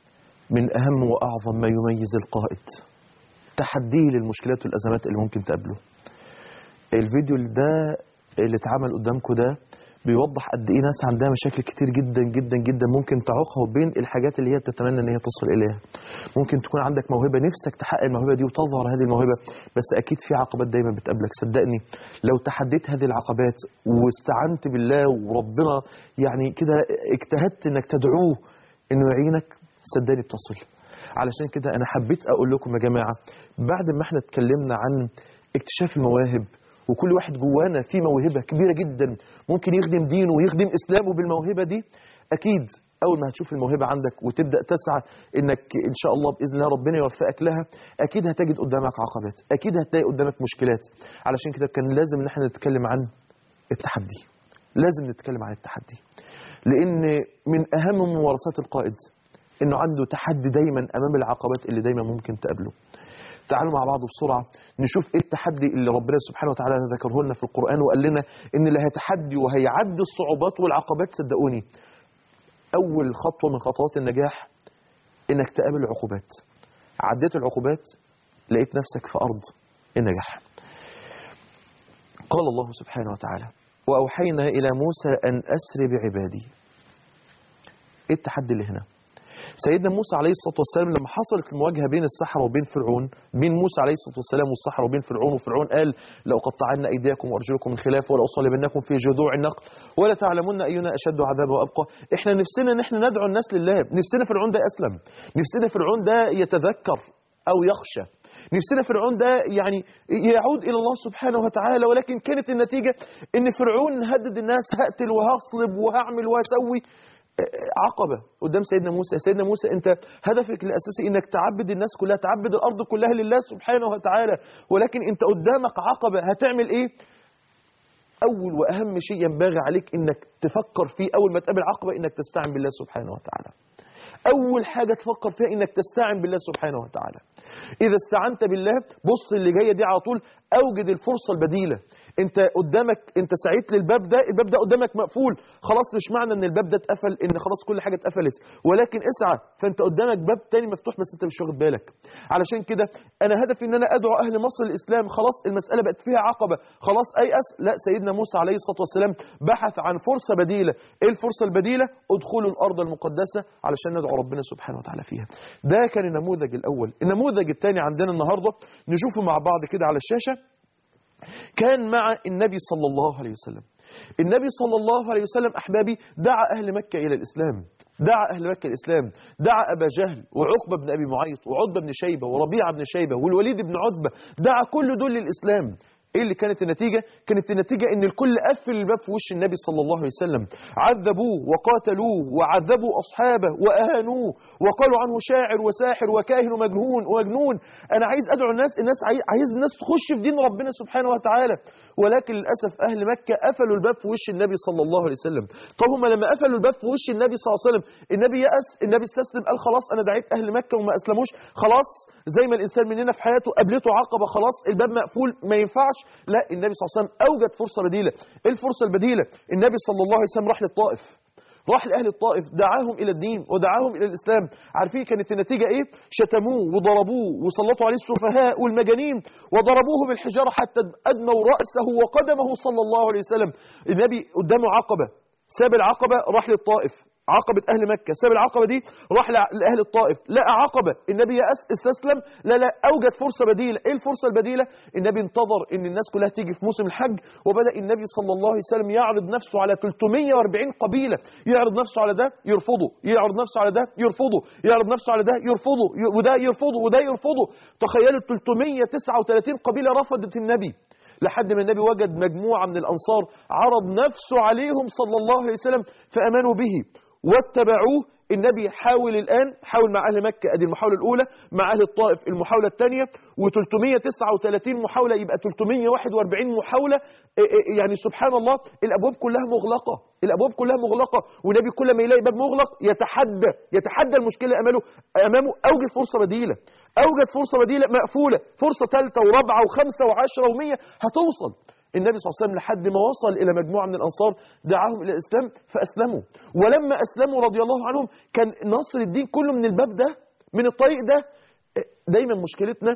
من أهم وأعظم ما يميز القائد تحديه للمشكلات والأزمات اللي ممكن تقابله. الفيديو ده اللي اتعمل قدامكم ده بيوضح قد ايه ناس عندها مشاكل كتير جدا جدا جدا ممكن تعوقها وبين الحاجات اللي هي بتتمنى ان هي تصل اليها. ممكن تكون عندك موهبه نفسك تحقق الموهبه دي وتظهر هذه الموهبه، بس اكيد في عقبات دايما بتقابلك. صدقني لو تحديت هذه العقبات واستعنت بالله وربنا يعني كده اجتهدت انك تدعوه انه يعينك، صدقني بتصل. علشان كده انا حبيت اقول لكم يا جماعه، بعد ما احنا اتكلمنا عن اكتشاف المواهب وكل واحد جوانا فيه موهبة كبيرة جدا ممكن يخدم دينه ويخدم إسلامه بالموهبة دي، أكيد أول ما هتشوف الموهبة عندك وتبدأ تسعى إنك إن شاء الله بإذن الله ربنا يوفقك لها، أكيد هتجد قدامك عقبات، أكيد هتلاقي قدامك مشكلات. علشان كده كان لازم إن احنا نتكلم عن التحدي، لازم نتكلم عن التحدي، لأن من أهم ممارسات القائد إنه عنده تحدي دايما أمام العقبات اللي دايما ممكن تقابله. تعالوا مع بعض بسرعة نشوف ايه التحدي اللي ربنا سبحانه وتعالى ذكره لنا في القرآن وقال لنا ان اللي هيتحدي وهيعدي الصعوبات والعقبات صدقوني اول خطوة من خطوات النجاح انك تقابل العقوبات. عديت العقوبات لقيت نفسك في ارض النجاح. قال الله سبحانه وتعالى واوحينا الى موسى ان اسر بعبادي. ايه التحدي اللي هنا؟ سيدنا موسى عليه الصلاة والسلام لما حصلت المواجهة بين السحرة وبين فرعون، بين موسى عليه الصلاة والسلام والسحرة وبين فرعون، وفرعون قال لأقطعن أيديكم وأرجلكم من خلاف ولأصلبنكم في جذوع النخل ولا تعلمن أينا أشد عذابا وأبقى. إحنا نفسنا إن إحنا ندعو الناس لله، نفسنا فرعون ده أسلم، نفسنا فرعون ده يتذكر أو يخشى. نفسنا فرعون ده يعني يعود إلى الله سبحانه وتعالى، ولكن كانت النتيجة إن فرعون هدد الناس هقتل وهصلب وهعمل وهسوي. عقبة قدام سيدنا موسى. سيدنا موسى أنت هدفك الأساسي إنك تعبد الناس كلها، تعبد الأرض كلها لله سبحانه وتعالى، ولكن أنت قدامك عقبة، هتعمل إيه؟ أول وأهم شيء ينبغي عليك إنك تفكر فيه أول ما تقابل عقبة إنك تستعن بالله سبحانه وتعالى. أول حاجة تفكر فيها إنك تستعن بالله سبحانه وتعالى. إذا استعنت بالله بص اللي جاية دي على طول، أوجد الفرصة البديلة. أنت قدامك، أنت سعيت للباب ده، الباب ده قدامك مقفول، خلاص مش معنى إن الباب ده اتقفل إن خلاص كل حاجة اتقفلت، ولكن اسعى، فأنت قدامك باب تاني مفتوح بس أنت مش واخد بالك. علشان كده أنا هدفي إن أنا أدعو أهل مصر الإسلام، خلاص المسألة بقت فيها عقبة، خلاص أيأس. لا، سيدنا موسى عليه الصلاة والسلام بحث عن فرصة بديلة. إيه الفرصة البديلة؟ ادخلوا الأرض المقدسة علشان ندعو ربنا سبحانه وتعالى فيها. ده كان النموذج الأول. النموذج الثاني عندنا النهاردة نشوفه مع بعض كده على الشاشة، كان مع النبي صلى الله عليه وسلم. النبي صلى الله عليه وسلم أحبابي دعا أهل مكة إلى الإسلام، دعا أهل مكة الإسلام، دعا أبا جهل وعقبة بن أبي معيط وعتبة بن شيبة وربيعة بن شيبة والوليد بن عتبة، دعا كل دول للإسلام. ايه اللي كانت النتيجة؟ كانت النتيجة ان الكل قفل الباب في وش النبي صلى الله عليه وسلم، عذبوه وقاتلوه وعذبوا اصحابه واهانوه وقالوا عنه شاعر وساحر وكاهن ومجنون ومجنون. انا عايز ادعو الناس، الناس عايز الناس تخش في دين ربنا سبحانه وتعالى، ولكن للاسف اهل مكة قفلوا الباب في وش النبي صلى الله عليه وسلم. طب هم لما قفلوا الباب في وش النبي صلى الله عليه وسلم، النبي يأس، النبي استسلم، قال خلاص انا دعيت اهل مكة وما اسلموش، خلاص زي ما الانسان مننا في حياته قابلته عقبة خلاص الباب مقفول ما ينفعش. لا، النبي صلى الله عليه وسلم أوجد فرصة بديلة. إيه الفرصة البديلة؟ النبي صلى الله عليه وسلم راح للطائف، راح لأهل الطائف، دعاهم إلى الدين ودعاهم إلى الإسلام. عارفين كانت النتيجة إيه؟ شتموه وضربوه وسلطوا عليه السفهاء والمجانين وضربوه بالحجارة حتى أدموا رأسه وقدمه صلى الله عليه وسلم. النبي قدامه عقبة، ساب العقبة راح للطائف، عقبة أهل مكة، ساب العقبة دي راح لأهل الطائف، لقى عقبة، النبي يأس استسلم، لا لا أوجد فرصة بديلة. إيه الفرصة البديلة؟ النبي انتظر إن الناس كلها تيجي في موسم الحج، وبدأ النبي صلى الله عليه وسلم يعرض نفسه على ثلاثمائة وأربعين قبيلة، يعرض نفسه على ده يرفضه، يعرض نفسه على ده يرفضه، يعرض نفسه على ده يرفضه، وده يرفضه وده يرفضه. تخيلوا ثلاثمائة وتسعة وثلاثين قبيلة رفضت النبي، لحد ما النبي وجد مجموعة من الأنصار عرض نفسه عليهم صلى الله عليه وسلم فأمنوا به واتبعوه. النبي حاول الآن، حاول مع أهل مكة، أدي المحاولة الأولى، مع أهل الطائف المحاولة الثانية، وثلاثمائة وتسعة وثلاثين محاولة يبقى ثلاثمائة وواحد وأربعين محاولة. يعني سبحان الله الأبواب كلها مغلقة، الأبواب كلها مغلقة، والنبي كل ما يلاقي باب مغلق يتحدى يتحدى المشكلة أمامه أمامه أوجد فرصة بديلة، أوجد فرصة بديلة مقفولة، فرصة ثالثة ورابعة وخمسة وعشرة ومية هتوصل. النبي صلى الله عليه وسلم لحد ما وصل إلى مجموعة من الأنصار دعاهم إلى الإسلام فأسلموا، ولما أسلموا رضي الله عنهم كان نصر الدين كله من الباب ده، من الطريق ده. دايما مشكلتنا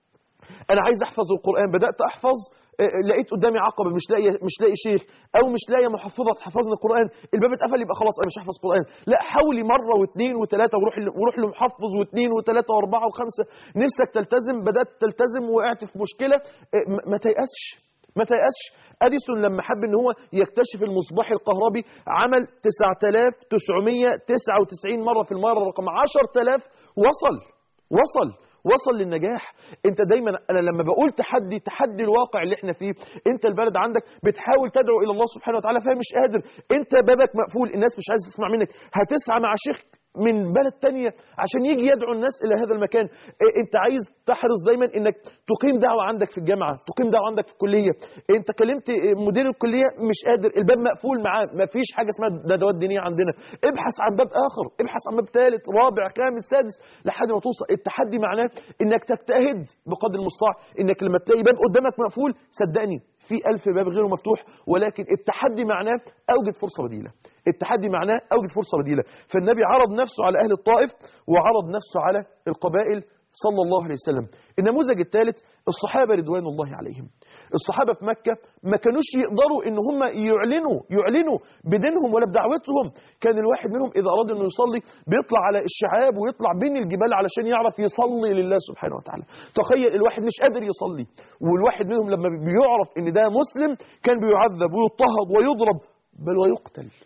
أنا عايز أحفظ القرآن، بدأت أحفظ لقيت قدامي عقبة، مش لاقي مش لاقي شيخ أو مش لاقي محفظة تحفظني القرآن، الباب اتقفل يبقى خلاص أنا مش هحفظ قرآن. لا، حاولي مرة واثنين وثلاثة وروح وروح لمحفظ واثنين وثلاثة وأربعة وخمسة، نفسك تلتزم، بدأت تلتزم وقعت في مشكلة، ما تيأسش ما تيأسش. أديسون لما حب ان هو يكتشف المصباح الكهربي عمل تسعة آلاف وتسعمائة وتسعة وتسعين مرة في المرة رقم عشرة آلاف، وصل وصل وصل للنجاح. انت دايما، انا لما بقول تحدي، تحدي الواقع اللي احنا فيه. انت البلد عندك بتحاول تدعو الى الله سبحانه وتعالى فهي مش قادر، انت بابك مقفول، الناس مش عايزه تسمع منك، هتسعى مع شيخ من بلد تانية عشان يجي يدعو الناس إلى هذا المكان. انت عايز تحرص دايما انك تقيم دعوة عندك في الجامعة، تقيم دعوة عندك في الكلية. انت كلمت مدير الكلية مش قادر، الباب مقفول معاه، ما فيش حاجة اسمها ندوات دينية عندنا، ابحث عن باب آخر، ابحث عن باب ثالث رابع خامس سادس لحد ما توصل. التحدي معناه انك تجتهد بقدر المستطاع، انك لما تلاقي باب قدامك مقفول صدقني في ألف باب غيره مفتوح، ولكن التحدي معناه أوجد فرصة بديلة، التحدي معناه أوجد فرصة بديلة. فالنبي عرض نفسه على أهل الطائف وعرض نفسه على القبائل صلى الله عليه وسلم. النموذج الثالث الصحابة رضوان الله عليهم. الصحابة في مكة ما كانوش يقدروا ان هم يعلنوا يعلنوا بدينهم ولا بدعوتهم. كان الواحد منهم إذا أراد انه يصلي بيطلع على الشعاب ويطلع بين الجبال علشان يعرف يصلي لله سبحانه وتعالى. تخيل الواحد مش قادر يصلي، والواحد منهم لما بيعرف ان ده مسلم كان بيعذب ويضطهد ويضرب بل ويقتل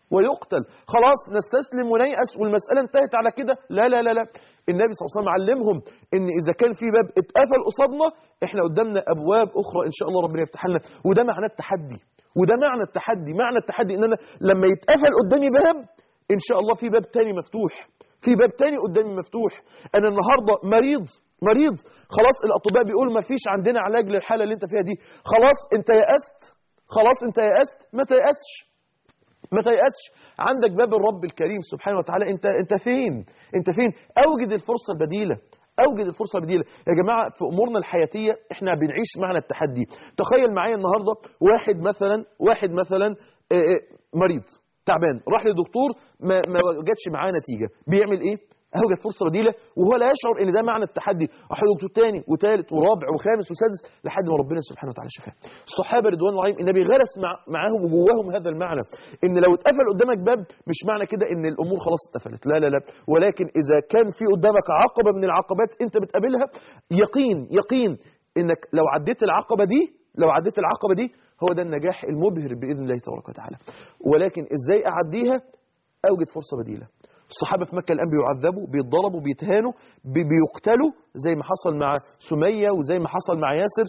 ويقتل، خلاص نستسلم ونيأس والمسألة انتهت على كده. لا لا لا لا، النبي صلى الله عليه وسلم علمهم ان اذا كان في باب اتقفل قصادنا احنا قدامنا ابواب اخرى ان شاء الله ربنا يفتح لنا. وده معنى التحدي، وده معنى التحدي. معنى التحدي ان انا لما يتقفل قدامي باب ان شاء الله في باب تاني مفتوح، في باب تاني قدامي مفتوح. انا النهارده مريض مريض خلاص الاطباء بيقولوا ما فيش عندنا علاج للحاله اللي انت فيها دي، خلاص انت يأست، خلاص انت يأست، ما تيأسش ما تيأسش. عندك باب الرب الكريم سبحانه وتعالى، انت انت فين؟ انت فين؟ اوجد الفرصه البديله، اوجد الفرصه البديله. يا جماعه في امورنا الحياتيه احنا بنعيش معنى التحدي. تخيل معايا النهارده واحد مثلا واحد مثلا مريض تعبان راح لدكتور ما ما وجدش معاه نتيجه، بيعمل ايه؟ اوجد فرصه بديله وهو لا يشعر ان ده معنى التحدي. راح لدكتور ثاني وثالث ورابع وخامس وسادس لحد ما ربنا سبحانه وتعالى شفاه. الصحابه رضوان الله عليهم النبي غرس مع معاهم وجواهم هذا المعنى، ان لو اتقفل قدامك باب مش معنى كده ان الامور خلاص اتقفلت، لا لا لا، ولكن اذا كان في قدامك عقبه من العقبات انت بتقابلها، يقين يقين انك لو عديت العقبه دي لو عديت العقبه دي هو ده النجاح المبهر باذن الله تبارك وتعالى. ولكن ازاي اعديها؟ اوجد فرصه بديله. الصحابة في مكة الآن بيعذبوا، بيتضربوا، بيتهانوا، بيقتلوا زي ما حصل مع سمية وزي ما حصل مع ياسر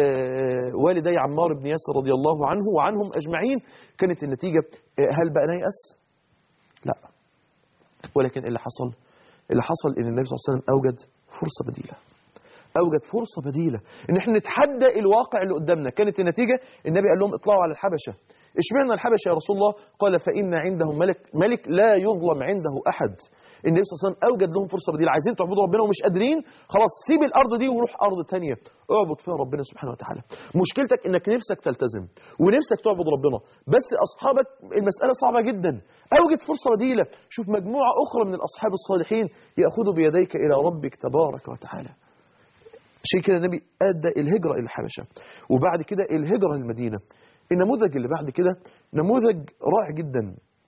والدي عمار بن ياسر رضي الله عنه وعنهم أجمعين. كانت النتيجة هل بقى نيأس؟ لا، ولكن اللي حصل اللي حصل إن النبي صلى الله عليه وسلم أوجد فرصة بديلة، أوجد فرصة بديلة إن احنا نتحدى الواقع اللي قدامنا. كانت النتيجة النبي قال لهم اطلعوا على الحبشة. اشمعنى الحبشة يا رسول الله؟ قال فإن عندهم ملك ملك لا يظلم عنده أحد. النبي صلى الله عليه وسلم أوجد لهم فرصة بديلة. عايزين تعبدوا ربنا ومش قادرين، خلاص سيب الأرض دي وروح أرض تانية اعبد فيها ربنا سبحانه وتعالى. مشكلتك إنك نفسك تلتزم ونفسك تعبد ربنا بس أصحابك المسألة صعبة جدا. أوجد فرصة بديلة. شوف مجموعة أخرى من الأصحاب الصالحين يأخذوا بيديك إلى ربك تبارك وتعالى. عشان كده النبي أدى الهجرة إلى الحبشة وبعد كده الهجرة للمدينة. النموذج اللي بعد كده نموذج رائع جدا.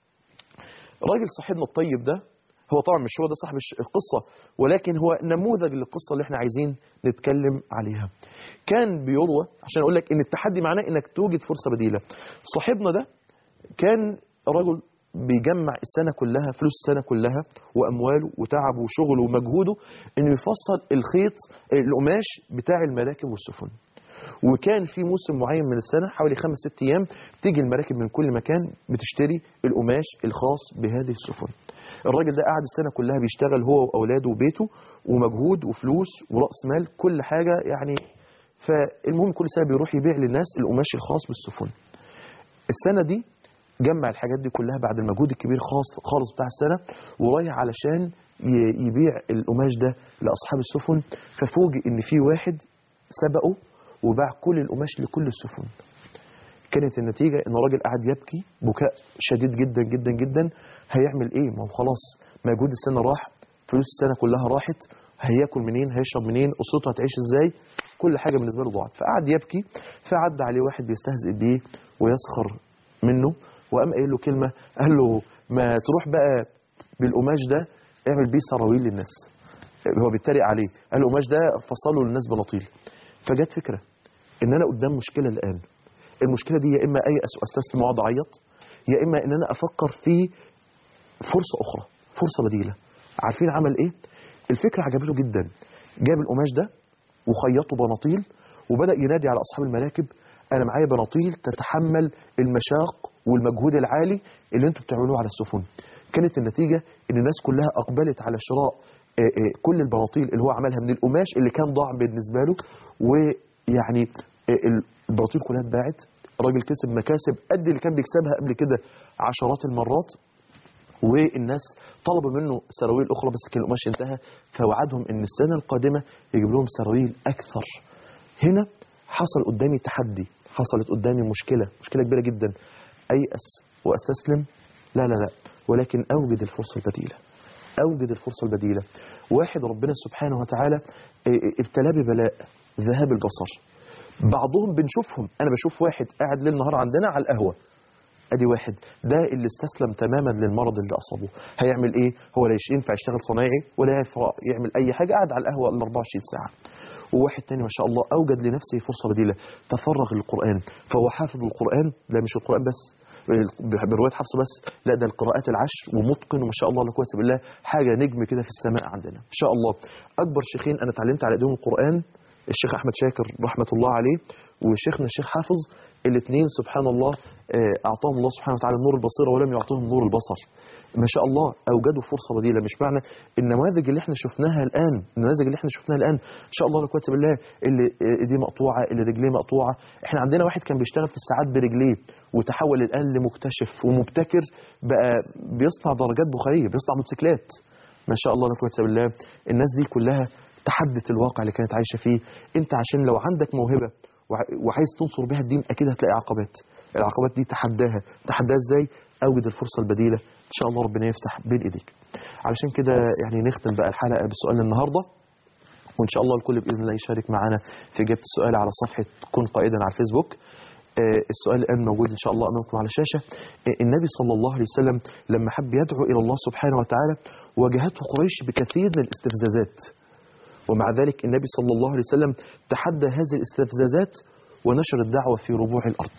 راجل صاحبنا الطيب ده هو طبعا مش هو ده صاحب القصة، ولكن هو نموذج للقصة اللي احنا عايزين نتكلم عليها. كان بيروى عشان اقول لك ان التحدي معناه انك توجد فرصة بديلة. صاحبنا ده كان رجل بيجمع السنة كلها، فلوس السنة كلها وأمواله وتعبه وشغله ومجهوده إنه يفصل الخيط القماش بتاع المراكب والسفن. وكان في موسم معين من السنة حوالي خمس ست أيام تيجي المراكب من كل مكان بتشتري القماش الخاص بهذه السفن. الراجل ده قعد السنة كلها بيشتغل هو وأولاده وبيته ومجهود وفلوس ورأس مال كل حاجة يعني. فالمهم كل سنة بيروح يبيع للناس القماش الخاص بالسفن. السنة دي جمع الحاجات دي كلها بعد المجهود الكبير خالص خالص بتاع السنة ورايح علشان يبيع القماش ده لأصحاب السفن. ففوجئ إن في واحد سبقه وباع كل القماش لكل السفن. كانت النتيجة إن الراجل قاعد يبكي بكاء شديد جدا جدا جدا. هيعمل إيه؟ ما هو خلاص مجهود السنة راح، فلوس السنة كلها راحت، هياكل منين؟ هيشرب منين؟ أسرته هتعيش إزاي؟ كل حاجة بالنسبة له ضاعت. فقعد يبكي. فعد عليه واحد بيستهزئ بيه ويسخر منه وقام قايل له كلمة، قال له ما تروح بقى بالقماش ده اعمل بيه سراويل للناس. هو بيتريق عليه، قال له القماش ده فصله للناس بناطيل. فجت فكرة ان انا قدام مشكلة الان. المشكلة دي يا اما ايأس واستسلم واقعد اعيط، يا اما ان انا افكر في فرصة اخرى، فرصة بديلة. عارفين عمل ايه؟ الفكرة عجبته جدا. جاب القماش ده وخيطه بناطيل وبدأ ينادي على اصحاب المراكب انا معايا بناطيل تتحمل المشاق والمجهود العالي اللي انتوا بتعملوه على السفن. كانت النتيجة ان الناس كلها اقبلت على شراء كل البناطيل اللي هو عملها من القماش اللي كان ضاع بالنسبة له. ويعني البناطيل كلها اتباعت. الراجل كسب مكاسب قد اللي كان بيكسبها قبل كده عشرات المرات. والناس طلبوا منه سراويل اخرى بس كان القماش انتهى. فوعدهم ان السنة القادمة يجيب لهم سراويل اكثر. هنا حصل قدامي تحدي، حصلت قدامي مشكلة مشكلة كبيرة جدا. أيأس وأستسلم؟ لا لا لا، ولكن أوجد الفرصة البديلة. أوجد الفرصة البديلة. واحد ربنا سبحانه وتعالى ابتلاه ببلاء ذهاب البصر. بعضهم بنشوفهم، أنا بشوف واحد قاعد ليل نهار عندنا على القهوة. أدي واحد ده اللي استسلم تماما للمرض اللي أصابه. هيعمل إيه؟ هو لا ينفع يشتغل صنايعي ولا ينفع يعمل أي حاجة، قاعد على القهوة أربعة وعشرين ساعة. وواحد تاني ما شاء الله أوجد لنفسه فرصة بديلة، تفرغ للقرآن. فهو حافظ القرآن، لا مش القرآن بس، بروايه حفص بس، لا ده القراءات العشر ومتقن وما شاء الله لا قوه بالله، حاجه نجم كده في السماء عندنا ان شاء الله. اكبر شيخين انا اتعلمت على ايديهم القران الشيخ احمد شاكر رحمه الله عليه وشيخنا الشيخ حافظ، الاثنين سبحان الله اعطاهم الله سبحانه وتعالى نور البصيره ولم يعطيهم نور البصر. ما شاء الله اوجدوا فرصه بديله. مش معنى النماذج اللي احنا شفناها الان النماذج اللي احنا شفناها الان ان شاء الله لا قوه بالله، اللي ايديه مقطوعه اللي رجليه مقطوعه. احنا عندنا واحد كان بيشتغل في الساعات برجليه وتحول الان لمكتشف ومبتكر، بقى بيصنع درجات بخاريه، بيصنع موتوسيكلات. ما شاء الله لا قوه بالله. الناس دي كلها تحدت الواقع اللي كانت عايشه فيه. انت عشان لو عندك موهبه وعايز تنصر بها الدين اكيد هتلاقي عقبات. العقبات دي تحداها تحداها ازاي؟ اوجد الفرصه البديله ان شاء الله ربنا يفتح بين ايديك. علشان كده يعني نختم بقى الحلقه بسؤال النهارده، وان شاء الله الكل باذن الله يشارك معنا في اجابه السؤال على صفحه كن قائدا على الفيسبوك. آه السؤال الان موجود ان شاء الله امامكم على الشاشه. آه النبي صلى الله عليه وسلم لما حب يدعو الى الله سبحانه وتعالى واجهته قريش بكثير من الاستفزازات، ومع ذلك النبي صلى الله عليه وسلم تحدى هذه الاستفزازات ونشر الدعوة في ربوع الأرض.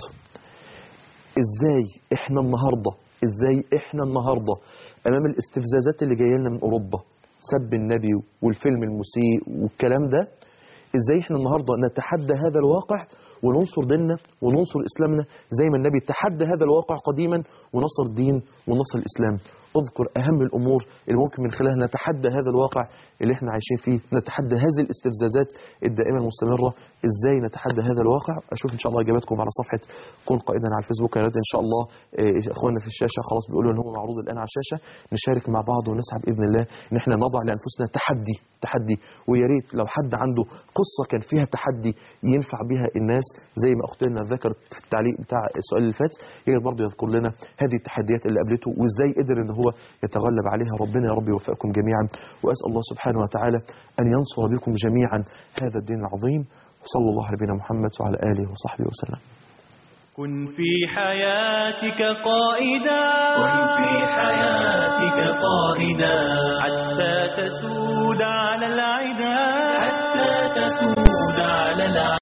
إزاي إحنا النهاردة إزاي إحنا النهاردة أمام الاستفزازات اللي جاية لنا من أوروبا، سب النبي والفيلم المسيء والكلام ده، إزاي إحنا النهاردة نتحدى هذا الواقع وننصر ديننا وننصر إسلامنا زي ما النبي تحدى هذا الواقع قديما ونصر الدين ونصر الإسلام. اذكر أهم الأمور اللي ممكن من خلالها نتحدى هذا الواقع اللي احنا عايشين فيه، نتحدى هذه الاستفزازات الدائمة المستمرة. ازاي نتحدى هذا الواقع؟ اشوف ان شاء الله اجاباتكم على صفحة كن قائدا على الفيسبوك. يا ريت ان شاء الله اخواننا في الشاشة خلاص بيقولوا ان هو معروض الان على الشاشة، نشارك مع بعض ونسعى باذن الله ان احنا نضع لانفسنا تحدي تحدي ويا ريت لو حد عنده قصة كان فيها تحدي ينفع بها الناس زي ما اختنا ذكرت في التعليق بتاع السؤال اللي فات، يا ريت برضه يذكر لنا هذه التحديات اللي قابلته وازاي قدر ان هو يتغلب عليها. ربنا يا رب يوفقكم جميعا، واسال الله سبحانه وتعالى ان ينصر بكم جميعا هذا الدين العظيم. وصلى الله على نبينا محمد وعلى اله وصحبه وسلم. كن في حياتك قائدا كن في حياتك قائدا حتى تسود على العدا حتى تسود على العدا